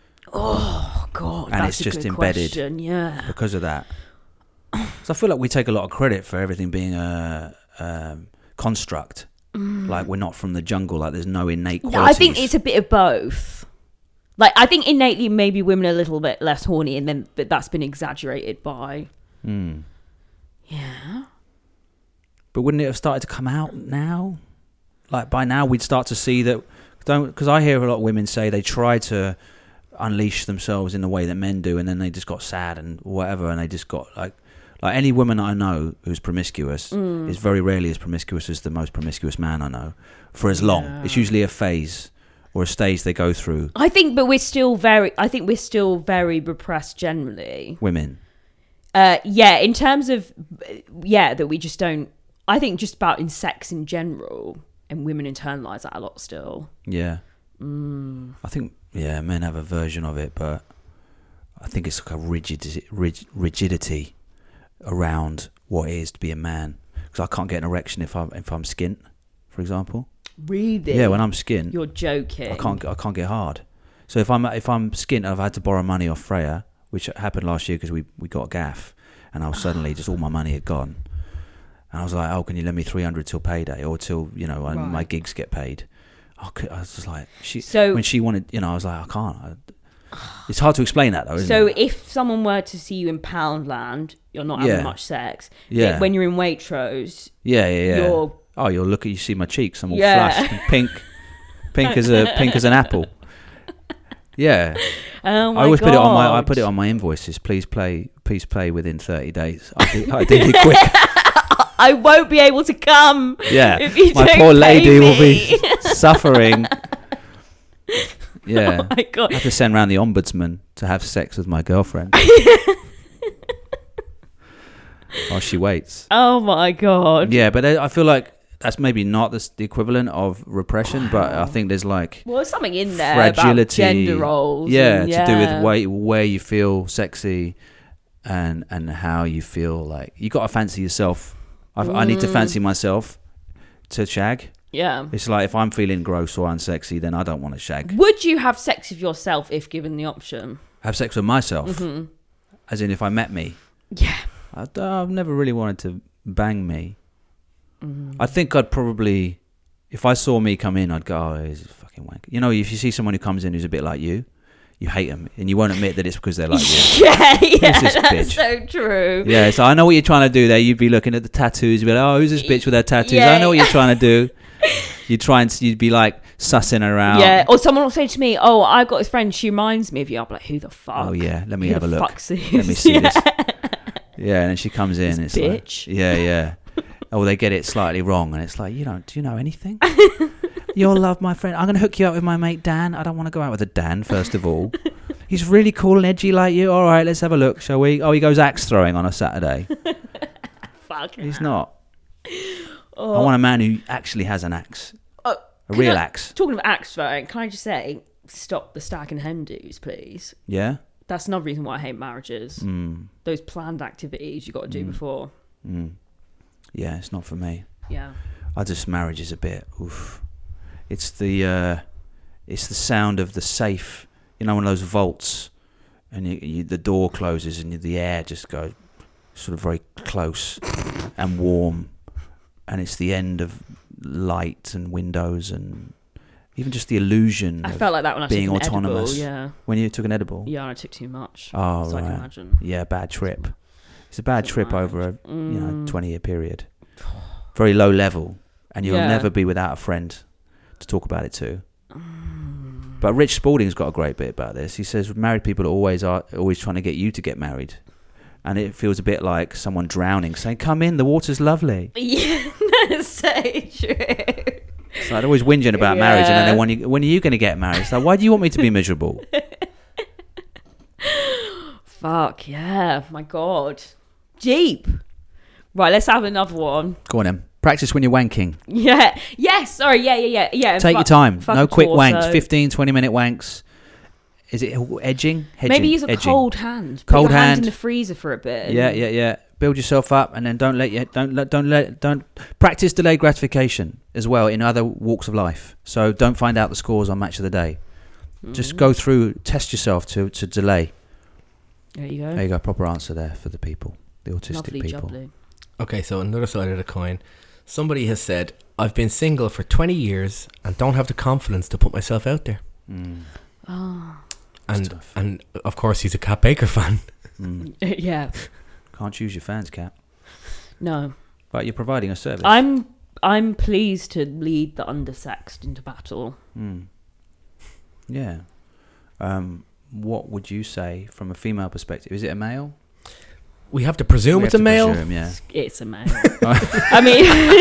Oh God, And that's it's a just good embedded. question. Yeah. because of that? So I feel like we take a lot of credit for everything being a um, construct. Like we're not from the jungle. Like there's no innate No, qualities. I think it's a bit of both. Like I think innately maybe women are a little bit less horny, and then but that's been exaggerated by. Mm. Yeah. But wouldn't it have started to come out now? Like by now we'd start to see that. Don't because I hear a lot of women say they try to unleash themselves in the way that men do, and then they just got sad and whatever, and they just got like like any woman I know who's promiscuous Mm. is very rarely as promiscuous as the most promiscuous man I know for as long. Yeah. It's usually a phase or a stage they go through. I think, but we're still very. I think we're still very repressed generally. Women, Uh, yeah, in terms of yeah, that we just don't. I think just about in sex in general, and women internalize that a lot still. yeah. Mm. I think yeah, men have a version of it, but I think it's like a rigid, rig, rigidity around what it is to be a man. Because I can't get an erection if I'm if I'm skint, for example. Really? Yeah, when I'm skint, You're joking. I can't I can't get hard. So if I'm if I'm skint, I've had to borrow money off Freya, which happened last year because we we got a gaff, and I was suddenly just all my money had gone, and I was like, oh, can you lend me three hundred till payday or till you know when my Right. gigs get paid? I, could, I was just like she So- when she wanted, you know, I was like I can't. I, it's hard to explain that though, isn't So it? if someone were to see you in Poundland, you're not Yeah. having much sex. Yeah. But when you're in Waitrose, Yeah, yeah, yeah. you're Oh, you'll look at you see my cheeks. I'm all Yeah. flushed and pink, pink as a pink as an apple. Yeah. oh my I always God. put it on my I put it on my invoices. Please play, please play within thirty days. I did, I did it quick. I won't be able to come. Yeah, If you my don't poor pay lady will me. be suffering. Yeah, Oh my God. I have to send round the ombudsman to have sex with my girlfriend while she waits. Oh my God. Yeah, but I I feel like that's maybe not the, the equivalent of repression, but I think there's like Well, there's something in there fragility, about gender roles. yeah, and- to do yeah. with where where you feel sexy, and and how you feel like you got to fancy yourself. I, I need to Mm. fancy myself to shag. Yeah. It's like if I'm feeling gross or unsexy, then I don't want to shag. Would you have sex with yourself if given the option? Have sex with myself, Mm-hmm. as in if I met me. Yeah. I, I've never really wanted to bang me. Mm. I think I'd probably, if I saw me come in, I'd go, oh, he's a fucking wank. You know, if you see someone who comes in who's a bit like you, you hate them, and you won't admit that it's because they're like you. Yeah, yeah, this that's bitch? so true. Yeah, so I know what you're trying to do there. You'd be looking at the tattoos, you'd be like, oh, who's this bitch with her tattoos? Yeah. I know what you're trying to do. You'd try and you'd be like sussing her out. Yeah, or someone will say to me, "Oh, I've got this friend. She reminds me of you." I'm like, "Who the fuck?" Oh yeah, let me Who have a the look. fuck's this? Let me see yeah. this. Yeah, and then she comes in. This it's like, bitch. yeah, yeah. Oh, they get it slightly wrong, and it's like, you don't. Do you know anything? You'll love my friend. I'm going to hook you up with my mate Dan. I don't want to go out with a Dan, first of all. He's really cool and edgy like you. All right, let's have a look, shall we? Oh, he goes axe throwing on a Saturday. Fuck. He's not. Oh. I want a man who actually has an axe. Oh, A can real I- axe. Talking of axe throwing, can I just say, stop the stag and hen do's, please. Yeah? That's another reason why I hate marriages. Mm. Those planned activities you got to do Mm. before. Mm. Yeah, it's not for me. Yeah. I just, marriage is a bit, oof. It's the, uh, it's the sound of the safe, you know, one of those vaults, and you, you, the door closes and you, the air just goes sort of very close and warm, and it's the end of light and windows and even just the illusion I of felt like that when I being took an autonomous. edible. Yeah. when you took an edible. Yeah, I took too much. Oh, so I can right. imagine. Yeah, bad trip. It's a bad Doesn't trip mind. over a you know Mm. twenty year period. Very low level, and you'll Yeah. never be without a friend to talk about it to. Mm. But Rich Spalding's got a great bit about this. He says married people are always are always trying to get you to get married, and it feels a bit like someone drowning, saying, "Come in, the water's lovely." Yeah, that's so true. It's like they're always whinging about marriage, and then Yeah. they want you, when are you going to get married? It's like, why do you want me to be miserable? Fuck yeah, my god. Jeep. Right, let's have another one. Go on then. Practice when you're wanking. Yeah. Yes, sorry, yeah, yeah, yeah. yeah. Take Fuck- your time. fuck No a quick torso. wanks. fifteen, twenty minute wanks. Is it edging? Hedging? Maybe use a Edging. cold hand. Put Cold your hand hand. in the freezer for a bit. Yeah, yeah, yeah. Build yourself up, and then don't let you don't let don't let don't practice delayed gratification as well in other walks of life. So don't find out the scores on Match of the Day. Just Mm. go through, test yourself to to delay. There you go. There you go. Proper answer there for the people, the autistic Lovely people. jubbly. Okay, so another side of the coin. Somebody has said, I've been single for twenty years and don't have the confidence to put myself out there. Mm, Oh. that's And tough. and of course he's a Cat Baker fan. Mm. Yeah. Can't choose your fans, Cat. No. But you're providing a service. I'm I'm pleased to lead the undersexed into battle. Mm. Yeah. Um, what would you say from a female perspective? Is it a male? We have to presume We it's have a to male. presume, yeah. It's a male. I mean,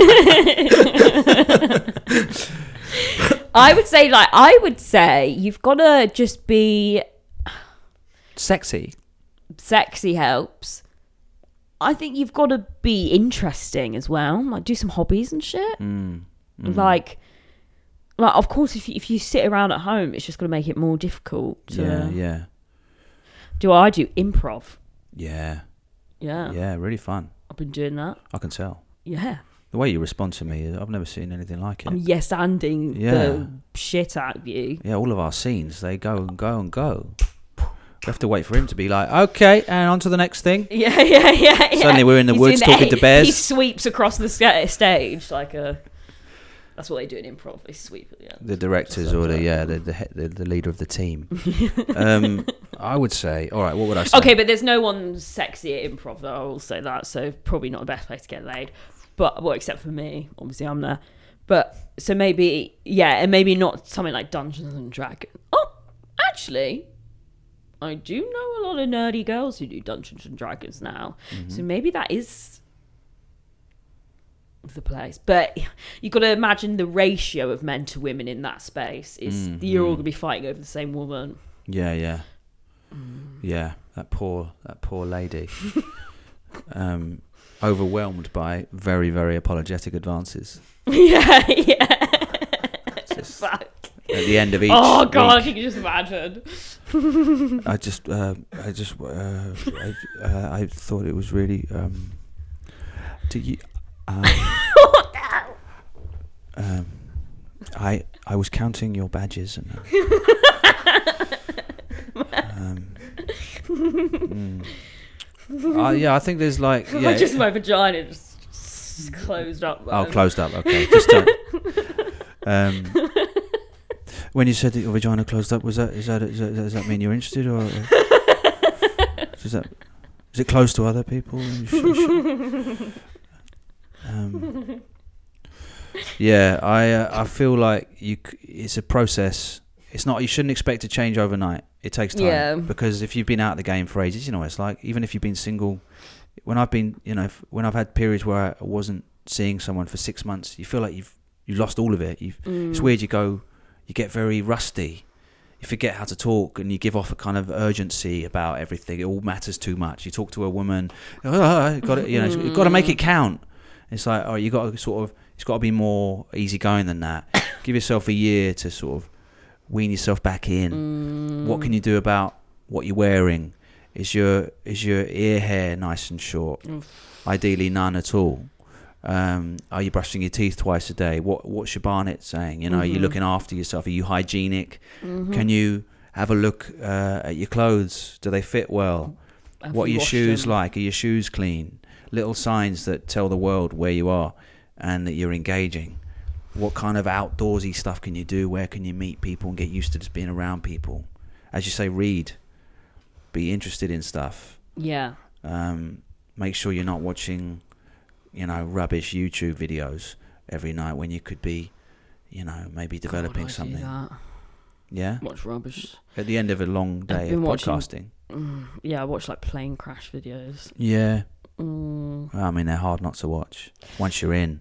I would say, like, I would say you've got to just be Sexy. sexy helps. I think you've got to be interesting as well. Like, do some hobbies and shit. Mm. Mm. Like, like of course, if you, if you sit around at home, it's just going to make it more difficult. To, Yeah, yeah, Do I do improv? yeah, Yeah. yeah. Really fun. I've been doing that. I can tell. Yeah. The way you respond to me, I've never seen anything like it. I'm yes-anding Yeah. the shit out of you. Yeah, all of our scenes, they go and go and go. We have to wait for him to be like, okay, and on to the next thing. Yeah, yeah, yeah. yeah. Suddenly we're in the He's woods doing talking to bears. He sweeps across the sca- stage like a. That's what they do in improv. They sweep at the end. The directors or the yeah, the the, he- the the leader of the team. um, I would say, all right. What would I say? Okay, but there's no one sexy at improv, though. I will say that. So probably not the best place to get laid. But well, except for me, obviously I'm there. But so maybe yeah, and maybe not something like Dungeons and Dragons. Oh, actually, I do know a lot of nerdy girls who do Dungeons and Dragons now. Mm-hmm. So maybe that is the place. But you've got to imagine the ratio of men to women in that space is Mm, you're all mm. going to be fighting over the same woman. Yeah, yeah, Mm. yeah. That poor, that poor lady, um, overwhelmed by very, very apologetic advances. yeah, yeah. Just Fuck. at the end of each. Oh god, week, you can just imagine. I just, uh, I just, uh, I, uh, I thought it was really. Um, do you? Um, Um, I I was counting your badges and. Uh, um, mm. uh, yeah, I think there's like yeah. I just my vagina just, just closed up. Oh, man. closed up. Okay, just don't. Um, when you said that your vagina closed up, was that is that, is that does that mean you're interested or, or does that is it close to other people? Um, yeah, I uh, I feel like you. C- it's a process. It's not. You shouldn't expect to change overnight. It takes time. Yeah. Because if you've been out of the game for ages, you know what it's like. Even if you've been single, when I've been, you know, if, when I've had periods where I wasn't seeing someone for six months, you feel like you've you lost all of it. You've, Mm. It's weird. You go, you get very rusty. You forget how to talk, and you give off a kind of urgency about everything. It all matters too much. You talk to a woman, oh, got to, you know, you've got to make it count. It's like, oh, you got to sort of, it's got to be more easygoing than that. Give yourself a year to sort of wean yourself back in. Mm. What can you do about what you're wearing? Is your is your ear hair nice and short? Oof. Ideally, none at all. Um, are you brushing your teeth twice a day? What what's your Barnett saying? You know, Mm-hmm. are you looking after yourself? Are you hygienic? Mm-hmm. Can you have a look uh, at your clothes? Do they fit well? Have What are you your washed shoes them? like? Are your shoes clean? Little signs that tell the world where you are and that you're engaging. What kind of outdoorsy stuff can you do? Where can you meet people and get used to just being around people? As you say, read. Be interested in stuff. Yeah. Um, make sure you're not watching, you know, rubbish YouTube videos every night when you could be, you know, maybe developing God, I do something. that. Yeah? Watch rubbish. At the end of a long day been of watching- podcasting. Mm, yeah, I watch like plane crash videos. Yeah. Mm. I mean, they're hard not to watch once you're in.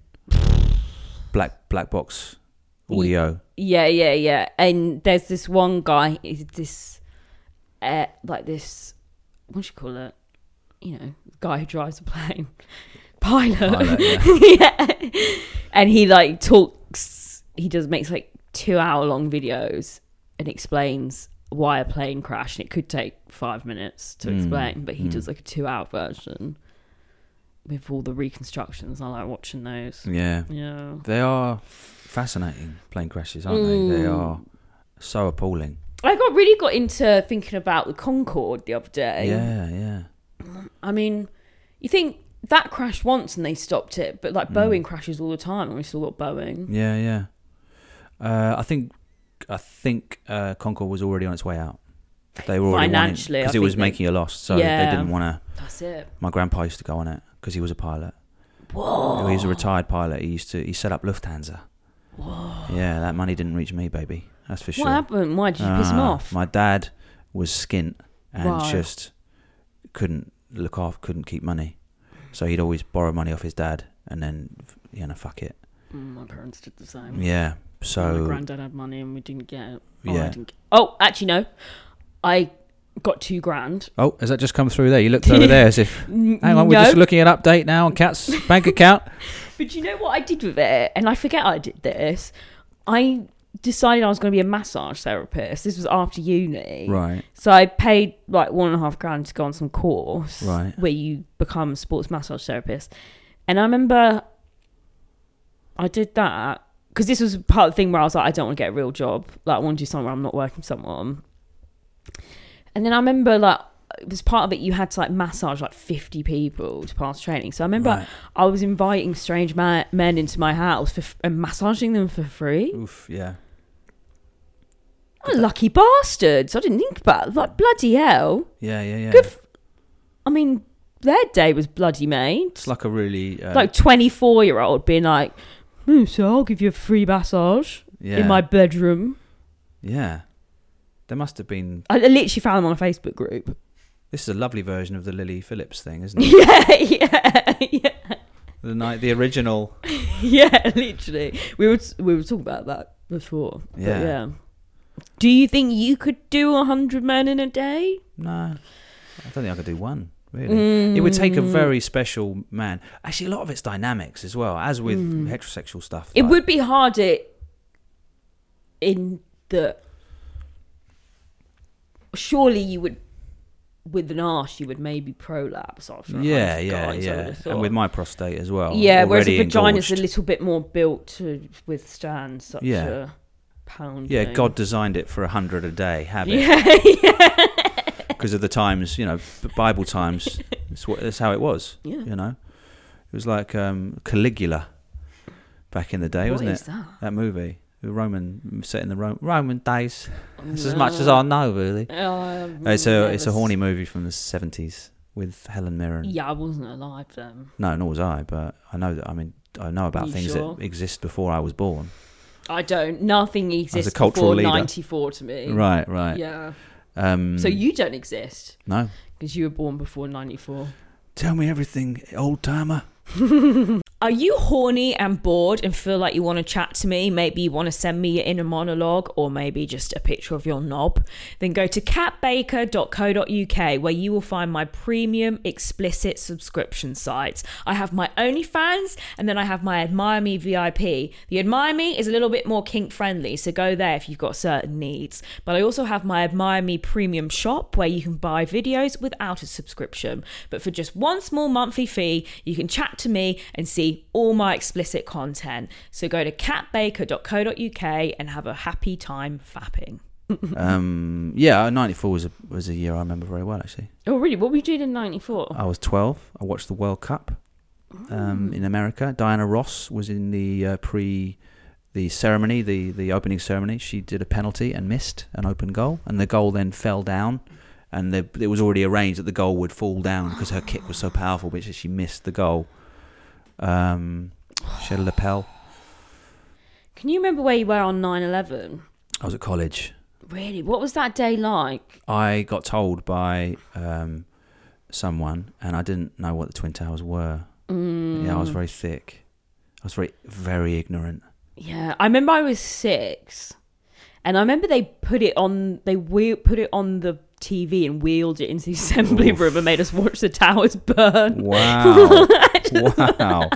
Black black box audio. Yeah, yeah, yeah. And there's this one guy, is this, uh, like this, what do you call it? You know, guy who drives a plane. Pilot. Pilot, yeah. And he like talks, he does, makes like two hour long videos and explains why a plane crashed. And it could take five minutes to Mm, explain, but he mm. does like a two hour version with all the reconstructions. I like watching those. Yeah. Yeah. They are fascinating plane crashes, aren't they? They Mm. are so appalling. I got really got into thinking about the Concorde the other day. Yeah, yeah. I mean, you think that crashed once and they stopped it, but like Mm. Boeing crashes all the time, and we still got Boeing. Yeah, yeah. Uh, I think I think uh, Concorde was already on its way out. They were already Financially, because I it was think they- making a loss, so Yeah. they didn't want to. That's it. My grandpa used to go on it because he was a pilot. Whoa. He was a retired pilot. He used to he set up Lufthansa. Whoa. Yeah, that money didn't reach me, baby. That's for sure. What happened? Why did you piss him Ah, off? My dad was skint and Right. just couldn't look off, couldn't keep money. So he'd always borrow money off his dad and then, you know, fuck it. Mm, my parents did the same. Yeah. my So granddad had money and we didn't get it. Oh, I Yeah. didn't get- oh, actually no, I got two grand. oh, has that just come through there? You looked over there as if. N- Hang on, we're no. just looking at update now on Kat's bank account. But you know what I did with it? And I forget I did this. I decided I was going to be a massage therapist. This was after uni. Right. So I paid like one and a half grand to go on some course Right. where you become a sports massage therapist. And I remember I did that because this was part of the thing where I was like, I don't want to get a real job. Like I want to do something where I'm not working for someone. And then I remember like, it was part of it, you had to like massage like fifty people to pass training. So I remember Right. I was inviting strange ma- men into my house for f- and massaging them for free. Oof. Yeah. Oh, lucky bastards. I didn't think about it. Like, bloody hell. Yeah. Yeah. Yeah. Good. F- I mean, their day was bloody made. It's like a really uh, Like twenty-four year old being like, oh, so I'll give you a free massage yeah. in my bedroom. yeah. There must have been. I literally found them on a Facebook group. This is a lovely version of the Lily Phillips thing, isn't it? yeah, yeah, yeah. The night, the original. Yeah, literally. We were we were talking about that before. But Yeah. yeah. Do you think you could do a hundred men in a day? No, I don't think I could do one. Really, it would take a Mm. very special man. Actually, a lot of it's dynamics as well, as with Mm. heterosexual stuff. It like- would be harder in the. Surely you would with an arse, you would maybe prolapse after. a Yeah, hundred yeah, guys, I yeah. would've thought. And with my prostate as well. yeah, whereas a already vagina's a engorged. little bit more built to withstand such Yeah. a pound. Yeah, God designed it for a hundred a day. Have it. Yeah, yeah. Because of the times, you know, b- Bible times. That's, what, that's how it was. Yeah. You know, it was like um, Caligula back in the day, What wasn't is it? that? That movie, the Roman set in the Ro- Roman days. That's as much as I know, really. Um, It's a never it's a s- horny movie from the seventies with Helen Mirren. Yeah, I wasn't alive then. No, nor was I, but I know that. I mean, I know about You things sure? that exist before I was born. I don't. Nothing exists cultural before leader. ninety-four to me. Right, right. Yeah. Um, So you don't exist no. because you were born before ninety-four. Tell me everything, old timer. Are you horny and bored and feel like you want to chat to me? Maybe you want to send me your inner monologue or maybe just a picture of your knob? Then go to cat baker dot co dot uk where you will find my premium explicit subscription sites. I have my OnlyFans and then I have my Admire Me V I P. The Admire Me is a little bit more kink friendly, so go there if you've got certain needs. But I also have my Admire Me premium shop where you can buy videos without a subscription. But for just one small monthly fee, you can chat to me and see all my explicit content. So go to cat baker dot co dot uk and have a happy time fapping. um, yeah, ninety-four was a was a year I remember very well, actually. Oh, really? What were you doing in ninety-four? I was twelve. I watched the World Cup um, in America. Diana Ross was in the uh, pre the ceremony, the the opening ceremony. She did a penalty and missed an open goal, and the goal then fell down. And the, it was already arranged that the goal would fall down because her kick was so powerful, which she missed the goal. Um, she had a lapel. Can you remember where you were on nine eleven? I was at college. Really? What was that day like? I got told by um, someone, and I didn't know what the Twin Towers were. Mm. Yeah, I was very thick. I was very, very ignorant. Yeah, I remember I was six, and I remember they put it on. They wheel, put it on the T V and wheeled it into the assembly Oof. room and made us watch the towers burn. Wow. Wow.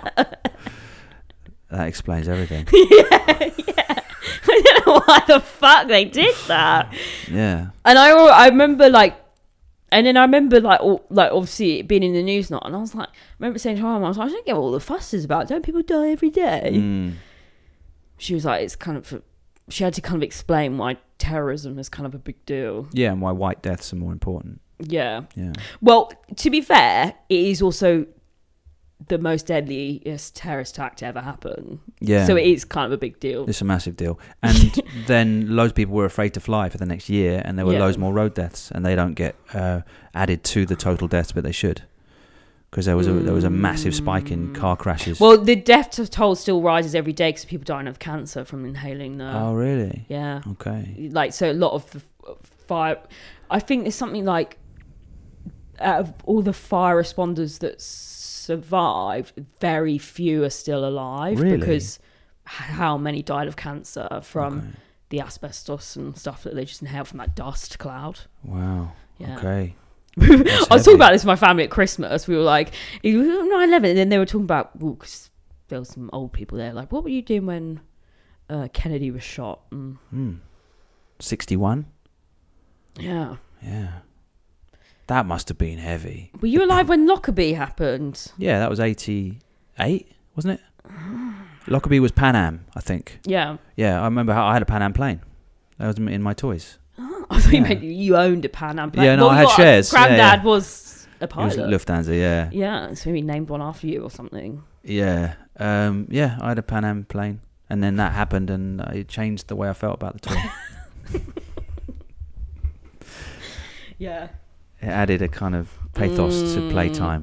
That explains everything. yeah, yeah. I don't know why the fuck they did that. Yeah. And I, I remember like, and then I remember like, all, like obviously it being in the news not, and I was like, I remember saying to her mum, I was like, I don't get what all the fuss is about. Don't people die every day? Mm. She was like, it's kind of, she had to kind of explain why terrorism is kind of a big deal. Yeah, and why white deaths are more important. Yeah. Yeah. Well, to be fair, it is also the most deadliest terrorist attack to ever happen. Yeah. So it is kind of a big deal. It's a massive deal. And then loads of people were afraid to fly for the next year, and there were Yeah. loads more road deaths, and they don't get uh, added to the total deaths, but they should. Because there was a there was a massive spike in car crashes. Well, the death toll still rises every day because people dying of cancer from inhaling the... Oh, really? Yeah. Okay. Like, so a lot of the fire... I think there's something like, out of all the fire responders that survived, very few are still alive. Really? Because how many died of cancer from Okay. the asbestos and stuff that they just inhaled from that dust cloud. Wow. Yeah. Okay. I was heavy. talking about this with my family at Christmas. We were like, it was nine eleven, and then they were talking about, well, 'cause there were some old people there, like, what were you doing when uh, Kennedy was shot? And, Hmm. sixty-one? yeah. Yeah. That must have been heavy. Were you alive when Lockerbie happened? Yeah, that was eighty-eight, wasn't it? Lockerbie was Pan Am, I think. Yeah. Yeah, I remember how I had a Pan Am plane. That was in my toys. I thought you Yeah. meant you owned a Pan Am plane. Yeah, no, Well, I had your shares. Yeah, Granddad yeah. was a It was pilot. Lufthansa, yeah. Yeah, so maybe named one after you or something. Yeah. Um, yeah, I had a Pan Am plane. And then that happened, and uh, it changed the way I felt about the toy. Yeah. It added a kind of pathos Mm. to playtime.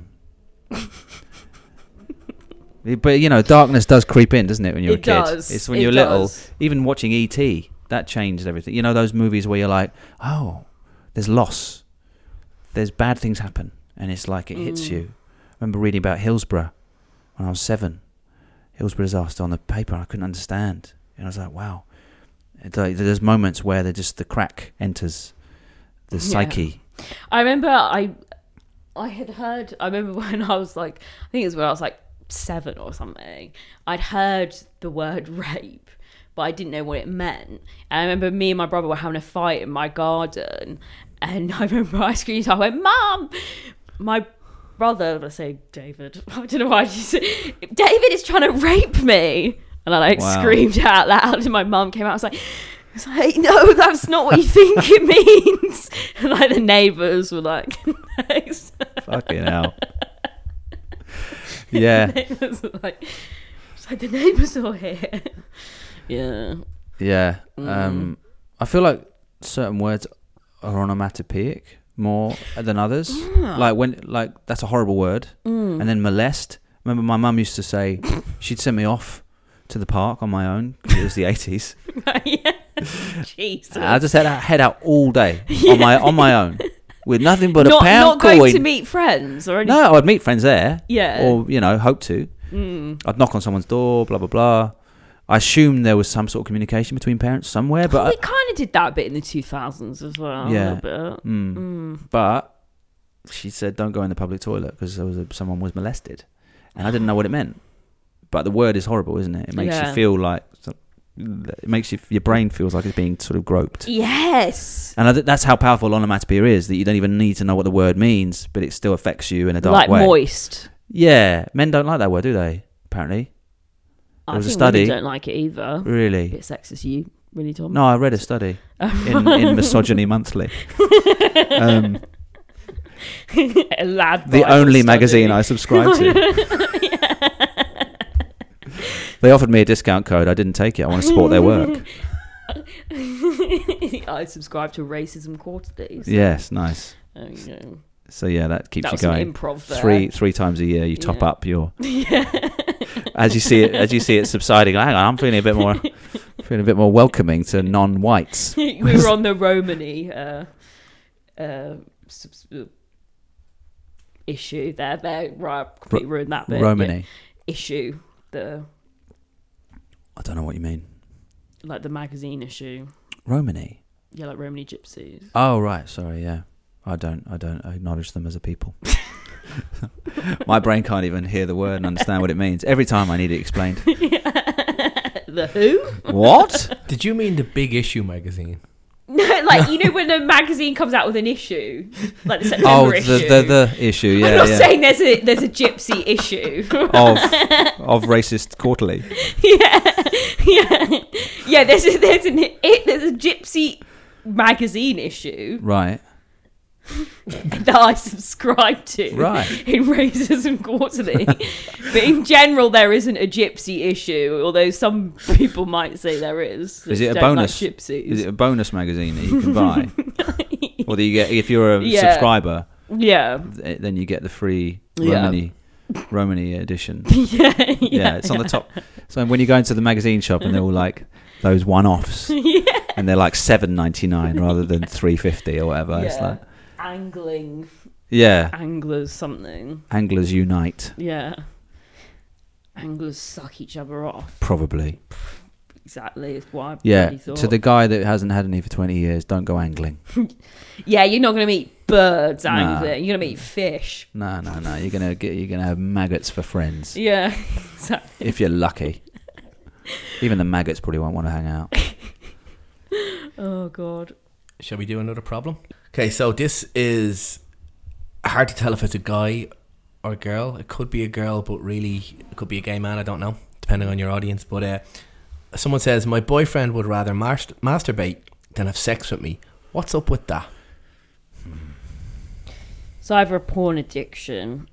But, you know, darkness does creep in, doesn't it, when you're It a kid? does. It's when It you're does. little. Even watching E T, that changed everything. You know, those movies where you're like, oh, there's loss. There's bad things happen. And it's like it hits Mm. you. I remember reading about Hillsborough when I was seven. Hillsborough disaster on the paper, and I couldn't understand. And I was like, wow. It's like, there's moments where they're just the crack enters the Yeah. psyche. I remember I I had heard, I remember when I was like, I think it was when I was like seven or something, I'd heard the word rape, but I didn't know what it meant. And I remember me and my brother were having a fight in my garden, And I remember I screamed, I went, Mum, my brother, let's say David, I don't know why, she said, David is trying to rape me. And I like Wow. screamed out loud, and my mum came out, I was like, I was like, no, that's not what you think it means. And like the neighbours were like, thanks. Fucking hell. Yeah. The neighbours were like, it's like the neighbours are here. Yeah. Yeah. Mm. Um, I feel like certain words are onomatopoeic more than others. Ah. Like when, like that's a horrible word. Mm. And then molest. Remember, my mum used to say she'd send me off to the park on my own. 'Cause it was the eighties. Yeah. Jesus. I just had head out all day on my on my own with nothing but not, a pound not going coin. to meet friends or anything. No, I'd meet friends there. Yeah. Or you know, hope to. Mm. I'd knock on someone's door. Blah blah blah. I assume there was some sort of communication between parents somewhere, but we I- kind of did that a bit in the two thousands as well. Yeah. A little bit. Mm. Mm. But she said, "Don't go in the public toilet because there was a, someone was molested," and I didn't know what it meant. But the word is horrible, isn't it? It makes Yeah. you feel like it makes you your brain feels like it's being sort of groped. Yes. And I th- that's how powerful onomatopoeia is. That you don't even need to know what the word means, but it still affects you in a dark Like way. moist. Yeah, men don't like that word, do they? Apparently, I was a think study. women don't like it either. A really. bit sexist, you really, Tom? No, I read a study in, in Misogyny Monthly. Um, A lad the Bible only study. magazine I subscribe to. They offered me a discount code. I didn't take it. I want to support their work. I subscribe to Racism Quarterly. So Yes, nice. there you go. So yeah, that keeps That you was some going. improv there. Three three times a year, you top Yeah. up your. As you see it, as you see it subsiding. Hang on, I'm feeling a bit more, feeling a bit more welcoming to non-whites. We were on the Romany uh, uh, subs- uh, issue there. There, right, completely ruined that bit. Romany. Yeah. Issue the I don't know what you mean. like the magazine issue. Romany. Yeah, like Romany gypsies. Oh right, sorry. Yeah, I don't. I don't acknowledge them as a people. My brain can't even hear the word and understand what it means. Every time I need it explained. The who? What? Did you mean the Big Issue magazine? No, like you know when a magazine comes out with an issue, like the September Oh, issue. the, the the issue. Yeah, I'm not yeah. saying there's a there's a gypsy issue. of of Racist Quarterly. yeah, yeah, yeah. There's a, there's an it, there's a gypsy magazine issue Right. that I subscribe to. Right. In Racism Quarterly, but in general there isn't a gypsy issue. Although some people might say there is. Is it a that don't bonus? Like gypsies. Is it a bonus magazine that you can buy? Or do you get if you're a Yeah. subscriber? Yeah. th- Then you get the free Yeah. Romany Romany edition. yeah, yeah, Yeah, it's on the top. So when you go into the magazine shop and they're all like those one-offs, yeah. and they're like seven ninety nine rather than three fifty or whatever. It's Yeah. like Angling, yeah, anglers, something. anglers unite. Yeah. Anglers suck each other off. Probably. Exactly. It's what I Yeah. really thought. To the guy that hasn't had any for twenty years, don't go angling. Yeah, you're not going to meet birds Nah. angling. You're going to meet fish. No, no, no. You're gonna get. You're gonna have maggots for friends Yeah. Exactly. if you're lucky. Even the maggots probably won't want to hang out. Oh, God. Shall we do another problem? Okay, so this is hard to tell if it's a guy or a girl. It could be a girl, but really it could be a gay man. I don't know, depending on your audience. But uh, someone says, my boyfriend would rather mas- masturbate than have sex with me. What's up with that? It's either a porn addiction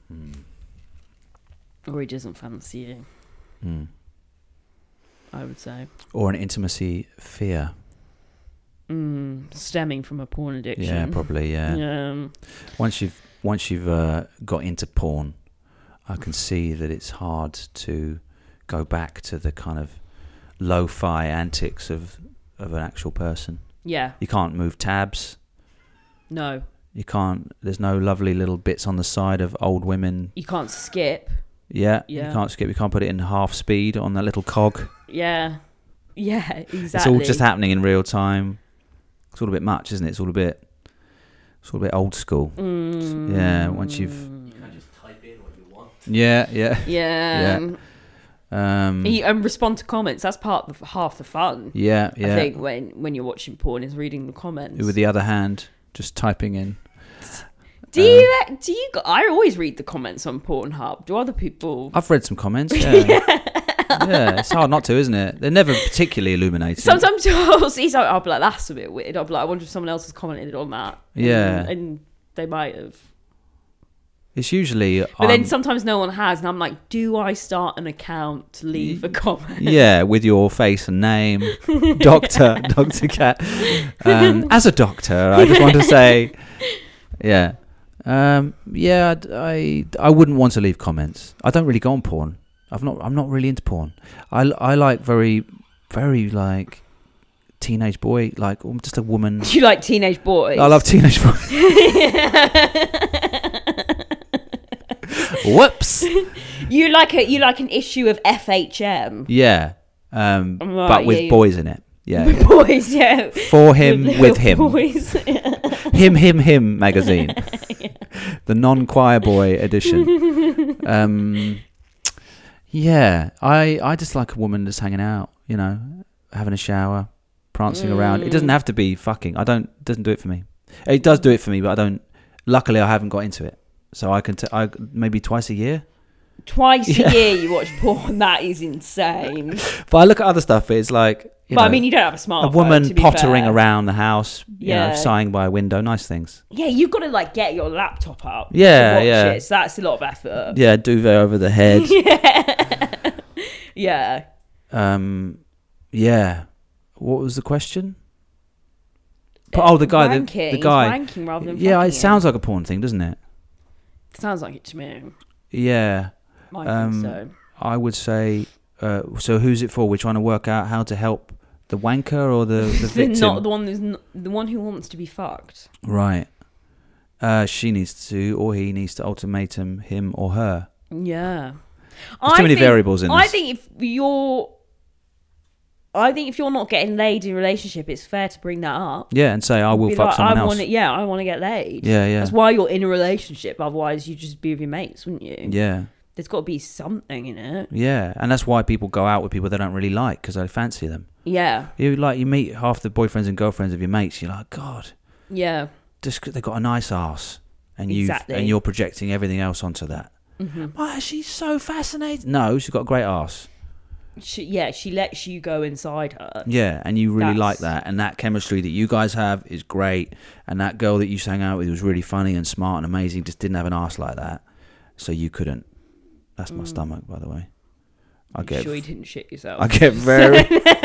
or he doesn't fancy you, Mm. I would say. Or an intimacy fear. Mm, stemming from a porn addiction. Yeah, probably. Yeah. Yeah. Once you've once you've uh, got into porn, I can see that it's hard to go back to the kind of lo-fi antics of of an actual person. Yeah. You can't move tabs. No. You can't. There's no lovely little bits on the side of old women. You can't skip. Yeah. Yeah. You can't skip. You can't put it in half speed on that little cog. Yeah. Yeah, exactly. It's all just happening in real time. It's all a bit much, isn't it? It's all a bit. It's all a bit old school. Mm. Yeah. Once you've. You can't just type in what you want. Yeah. Yeah. Yeah. Yeah. Um. And, you, and respond to comments. That's part of half the fun. Yeah. Yeah. I think when, when you're watching porn is reading the comments. With the other hand. just typing in. Do you? Uh, do you? I always read the comments on Pornhub. Do other people? I've read some comments. Yeah. Yeah, it's hard not to, isn't it? They're never particularly illuminating. Sometimes I'll see something, I'll be like, that's a bit weird. I'll be like, I wonder if someone else has commented on that. Yeah. And, and they might have. It's usually... But um, then sometimes no one has, and I'm like, do I start an account to leave a comment? Yeah, with your face and name. Doctor, Doctor Cat. Um, as a doctor, I just want to say... Yeah. Um, yeah, I, I wouldn't want to leave comments. I don't really go on porn. I've not. I'm not really into porn. I, I like very, very like teenage boy, like um, just a woman. Do you like teenage boys? I love teenage boys. Whoops. You like a you like an issue of F H M. Yeah, um, Right, but with yeah, boys in it. Yeah, With boys, yeah. for him, With with him. boys. Him, him, him magazine. Yeah. The non-choir boy edition. Um. Yeah, I, I just like a woman just hanging out, you know, having a shower, prancing mm. around. It doesn't have to be fucking. I don't. It doesn't do it for me. It does do it for me, but I don't. Luckily, I haven't got into it, so I can. T- I maybe twice a year. Twice yeah. a year, you watch porn. That is insane. But I look at other stuff. It's like. You but know, I mean, you don't have a smartphone. A woman to be pottering fair. around the house, you yeah. know, sighing by a window. Nice things. Yeah, you've got to like get your laptop out. Yeah, to watch yeah. It, so that's a lot of effort. Yeah, duvet over the head. yeah. Yeah. Um, yeah. What was the question? Oh, the guy. Wanking. The, the guy. He's wanking rather than yeah, it fucking sounds like a porn thing, doesn't it? It sounds like it to me. Yeah. I um, think so. I would say. Uh, so who's it for? We're trying to work out how to help the wanker or the, the victim. Not the one who's not, the one who wants to be fucked. Right. Uh, she needs to, or he needs to ultimatum him or her. Yeah. There's I too many think, variables in this. I think if you're, I think if you're not getting laid in a relationship, it's fair to bring that up. Yeah, and say I will Be fuck like, someone I else. Want to, yeah, I want to get laid. Yeah, yeah. That's why you're in a relationship. Otherwise, you'd just be with your mates, wouldn't you? Yeah. There's got to be something in it. Yeah, and that's why people go out with people they don't really like because they fancy them. Yeah. You like you meet half the boyfriends and girlfriends of your mates. You're like, God, Yeah. just 'cause they've got a nice ass, and you Exactly. and you're projecting everything else onto that. Mm-hmm. Why is she so fascinating? No, she's got a great ass. She, yeah, she lets you go inside her. Yeah, and you really That's- like that, and that chemistry that you guys have is great. And that girl that you sang out with was really funny and smart and amazing. Just didn't have an ass like that, so you couldn't. That's my mm. stomach, by the way. I you get sure you didn't shit yourself? I get very.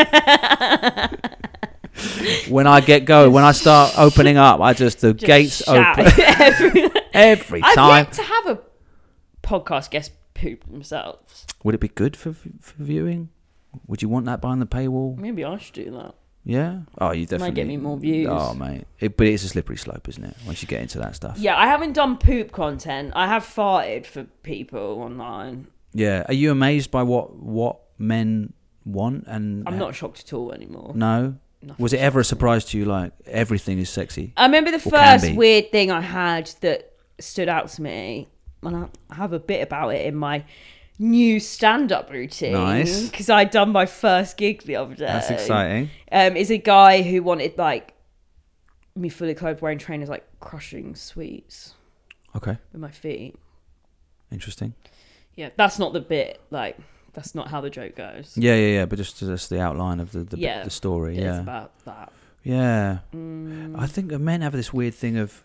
When I get going, when I start opening up, I just the Just gates shout. open every, every I've time. yet to have a podcast guest poop themselves. Would it be good for for viewing? Would you want that behind the paywall? Maybe I should do that. Yeah. Oh, you definitely Might get me more views. Oh, mate. It, but it's a slippery slope, isn't it? Once you get into that stuff. Yeah, I haven't done poop content. I have farted for people online. Yeah. Are you amazed by what what men want? And I'm not shocked at all anymore. No. Nothing Was it ever a shocks me. surprise to you? Like everything is sexy. I remember the Or can first be. weird thing I had that stood out to me, and I have a bit about it in my new stand-up routine. Nice. Because I'd done my first gig the other day. That's exciting. Um, is a guy who wanted like me fully clothed wearing trainers, like crushing sweets Okay. with my feet. Interesting. Yeah, that's not the bit. Like, that's not how the joke goes. Yeah, yeah, yeah. But just just the outline of the the, Yeah, the story. It's Yeah. about that. Yeah. Mm. I think men have this weird thing of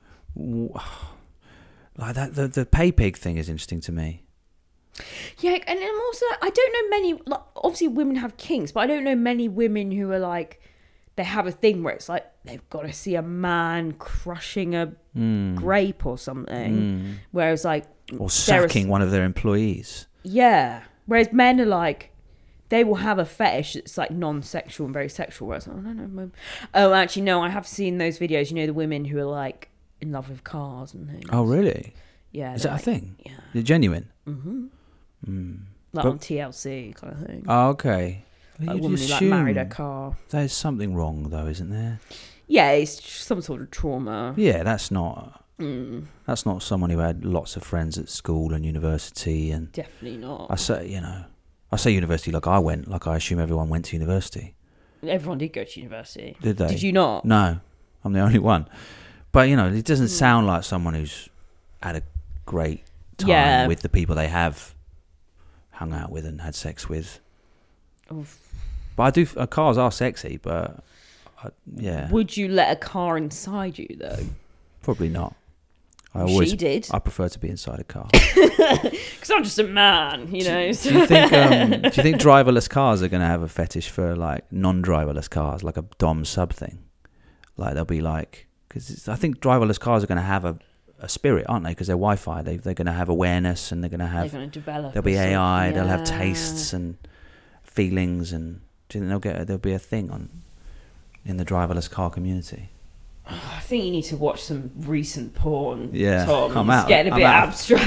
like that. The the pay pig thing is interesting to me. Yeah, and I'm also I don't know many. Like, obviously, women have kinks, but I don't know many women who are like they have a thing where it's like they've got to see a man crushing a Mm. grape or something. Mm. Whereas like Or there are- sacking one of their employees. Yeah. Whereas men are like, they will have a fetish that's like non-sexual and very sexual. Whereas, oh, no, no, no. Oh, actually, no, I have seen those videos. You know, the women who are like in love with cars and things. Oh, really? Yeah. Is they're that like, a thing? Yeah. They're genuine? Mm-hmm. Mm. Like But- on T L C kind of thing. Oh, okay. Like a You'd woman who like assume married a car. there's something wrong, though, isn't there? Yeah, it's just some sort of trauma. Yeah, that's not... Mm, That's not someone who had lots of friends at school and university. And definitely not. I say, you know, I say university like I went, like I assume everyone went to university. Everyone did go to university. Did they? Did you not? No, I'm the only one. But you know, it doesn't Mm. sound like someone who's had a great time Yeah. with the people they have hung out with and had sex with. Oof. But I do. Uh, cars are sexy, but I, yeah, Would you let a car inside you though? probably not. I always She did. I prefer to be inside a car. Because I'm just a man, you know. Do you think? Um, do you think driverless cars are going to have a fetish for like non-driverless cars, like a dom sub thing? Like they'll be like, because I think driverless cars are going to have a, a spirit, aren't they? Because they're Wi-Fi. They they're going to have awareness, and they're going to have. They're going to develop. There'll be a sort A I. of- They'll have yeah. tastes and feelings, and do you think they'll get? There'll be a thing on in the driverless car community. I think you need to watch some recent porn. Yeah, Tom. I'm It's out. getting a I'm bit out. abstract.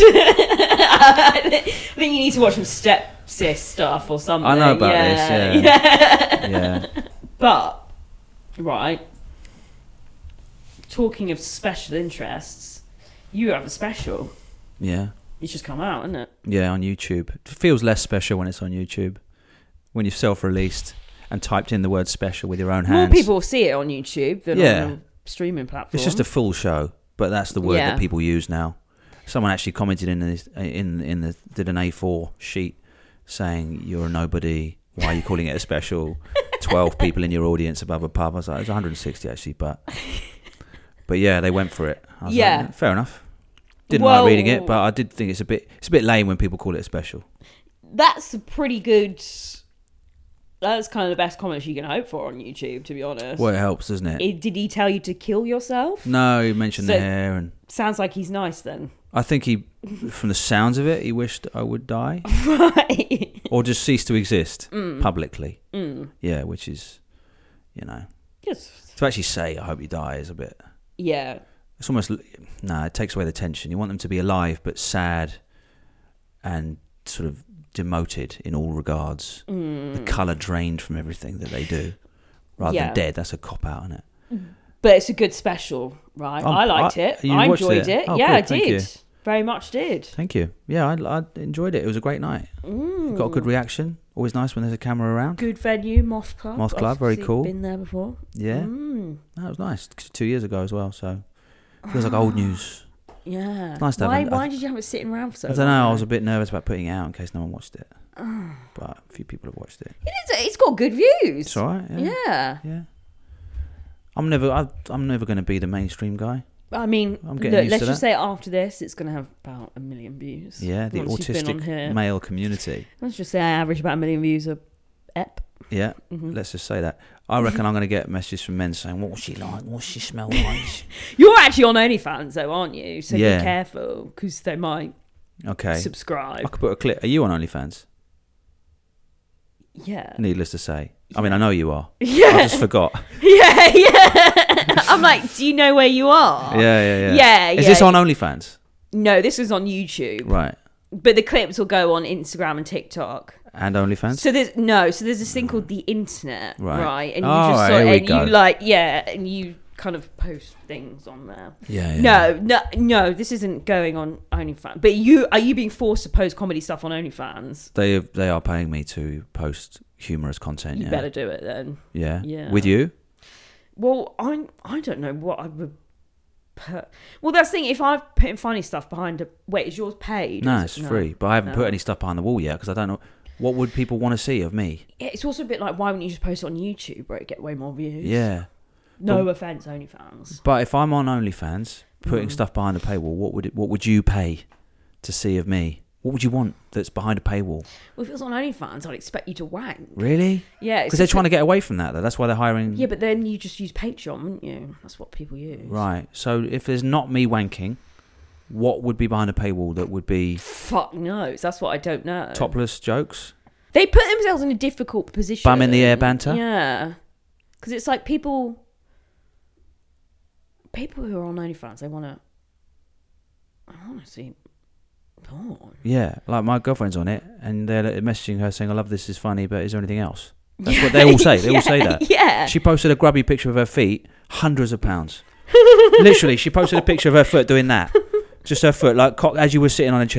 I think you need to watch some step sis stuff or something. I know about yeah. this, yeah. Yeah, But right, talking of special interests, you have a special. yeah, It's just come out, isn't it? yeah. On YouTube, it feels less special when it's on YouTube. When you've self-released and typed in the word "special" with your own hands. More people will see it on YouTube than Yeah. on a streaming platform. It's just a full show, but that's the word Yeah. that people use now. Someone actually commented in this, in in the did an A four sheet saying you're a nobody. Why are you calling it a special? Twelve people in your audience above a pub. I was like, it's one hundred sixty actually, but but yeah, they went for it. I was Yeah. like, fair enough. Didn't Well- like reading it, but I did think it's a bit it's a bit lame when people call it a special. That's a pretty good. That's kind of the best comments you can hope for on YouTube, to be honest. Well, it helps, doesn't it? It- did he tell you to kill yourself? No, he mentioned So- the hair, and Sounds like he's nice then. I think he, from the sounds of it, he wished I would die Right. or just cease to exist Mm. publicly. Mm. Yeah, which is, you know, Just, to actually say "I hope you die" is a bit. yeah. It's almost no. It takes away the tension. You want them to be alive but sad, and sort of demoted in all regards. Mm. The colour drained from everything that they do, rather Yeah. than dead. That's a cop out, isn't it? But it's a good special, right? Um, I liked I- it. you I watched enjoyed it? it. Oh, yeah, good, I thank did. you. Very much did. Thank you. Yeah, I, I enjoyed it. It was a great night. Mm. Got a good reaction. Always nice when there's a camera around. Good venue, Moth Club. Moth Club, very Obviously cool. Been there before. Yeah, Mm. that was nice. Two years ago as well, so feels like old news. Yeah. It's nice to have why? a- Why did you have it sitting around for so I long? don't know. I then? was a bit nervous about putting it out in case no one watched it, but a few people have watched it. It is, it's got good views. It's all right. Yeah. Yeah. Yeah. I'm never. I, I'm never going to be the mainstream guy. I mean, I'm look, getting used let's to just that. say after this, it's going to have about a million views. Yeah, the Once you've been on here. autistic male community. Let's just say I average about a million views a ep. Yeah, Mhm. let's just say that. I reckon I'm going to get messages from men saying, "What was she like? What was she smell like?" You're actually on OnlyFans though, aren't you? So Yeah. be careful because they might Okay, I subscribe. could put a clip. Are you on OnlyFans? Yeah. Needless to say. I mean, I know you are. I Yeah. just forgot. yeah, yeah. I'm like, do you know where you are? Yeah, yeah, yeah. Yeah, Is yeah. this on OnlyFans? No, this is on YouTube. Right. But the clips will go on Instagram and TikTok. And OnlyFans? So there's no, so there's this thing called the internet, Right. right? And you Oh, just right, sort here we and go. you like, yeah, and you kind of post things on there. Yeah, yeah. No, no, no, this isn't going on OnlyFans. But you are you being forced to post comedy stuff on OnlyFans? They they are paying me to post humorous content. You yeah. better do it then. Yeah. Yeah. With you? Well, I I don't know what I would put. Well, that's the thing. If I'm putting funny stuff behind a wait, is yours paid? No, Is it's it- free. But I haven't No. put any stuff behind the wall yet because I don't know what would people want to see of me. Yeah, it's also a bit like why wouldn't you just post it on YouTube where it get way more views? Yeah. No But- offense, OnlyFans. But if I'm on OnlyFans putting Mm. stuff behind a paywall, what would it, what would you pay to see of me? What would you want that's behind a paywall? Well, if it was on OnlyFans, I'd expect you to wank. Really? Yeah, Because they're trying to get away from that, though. That's why they're hiring. Yeah, but then you just use Patreon, wouldn't you? That's what people use. Right. So if there's not me wanking, what would be behind a paywall that would be Fuck knows. That's what I don't know. topless jokes? They put themselves in a difficult position. Bum in the air banter? Yeah, because it's like people, people who are on OnlyFans, they want to. I want to see porn. Yeah. Like my girlfriend's on it, and they're messaging her saying, "I love this. Is funny, but is there anything else?" That's what they all say. They all say that. Yeah. She posted a grubby picture of her feet, hundreds of pounds. Literally, she posted a picture of her foot doing that. Just her foot, like cock, as you were sitting on a chair.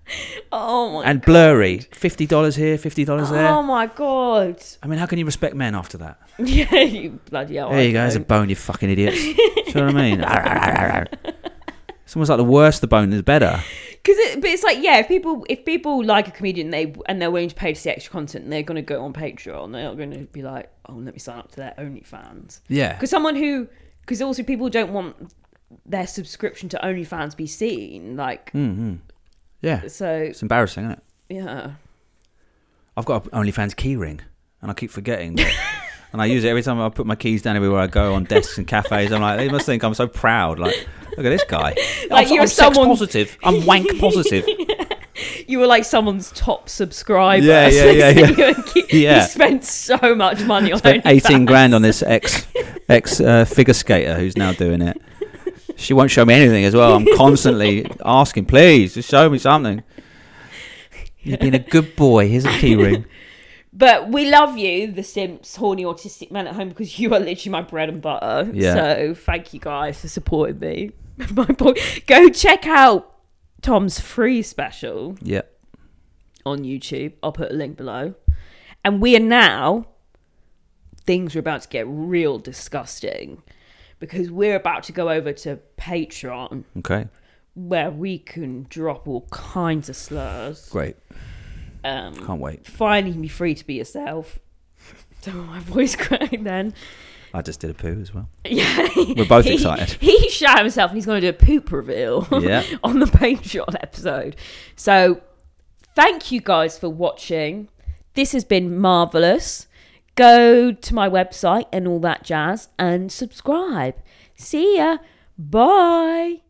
Oh my and god. blurry. Fifty dollars here, fifty dollars there. Oh my god. I mean, how can you respect men after that? Yeah, you bloody hell. There you go, there's a bone, you fucking idiots. Do you know what I mean? It's almost like the worse the bone, is better. Because it, but it's like, yeah, if people if people like a comedian, they and they're willing to pay to see extra content, they're going to go on Patreon. They're not going to be like, oh, let me sign up to their OnlyFans. Yeah. Because someone who, because also people don't want their subscription to OnlyFans be seen, like. Mm-hmm. Yeah. So it's embarrassing, isn't it? Yeah. I've got an OnlyFans key ring, and I keep forgetting that. And I use it every time I put my keys down everywhere I go, on desks and cafes. I'm like, they must think I'm so proud. Like, look at this guy. Like I'm, you're I'm someone... sex positive. I'm wank positive. You were like someone's top subscriber. Yeah, yeah, so yeah, yeah. You, Yeah. you spent so much money on Spent OnlyFans. eighteen grand on this ex ex uh, figure skater who's now doing it. She won't show me anything as well. I'm constantly asking, please, just show me something. You've been a good boy. Here's a key ring. But we love you, the Simps, horny autistic man at home, because you are literally my bread and butter. Yeah. So thank you guys for supporting me. My boy, go check out Tom's free special Yeah. on YouTube. I'll put a link below. And we are now, things are about to get real disgusting, because we're about to go over to Patreon, Okay. where we can drop all kinds of slurs. Great. Um, Can't wait. Finally be free to be yourself. Don't want my voice crack then. I just did a poo as well. Yeah. We're both he, excited. He shot himself and he's going to do a poop reveal Yeah. on the Patreon episode. So thank you guys for watching. This has been marvellous. Go to my website and all that jazz and subscribe. See ya. Bye.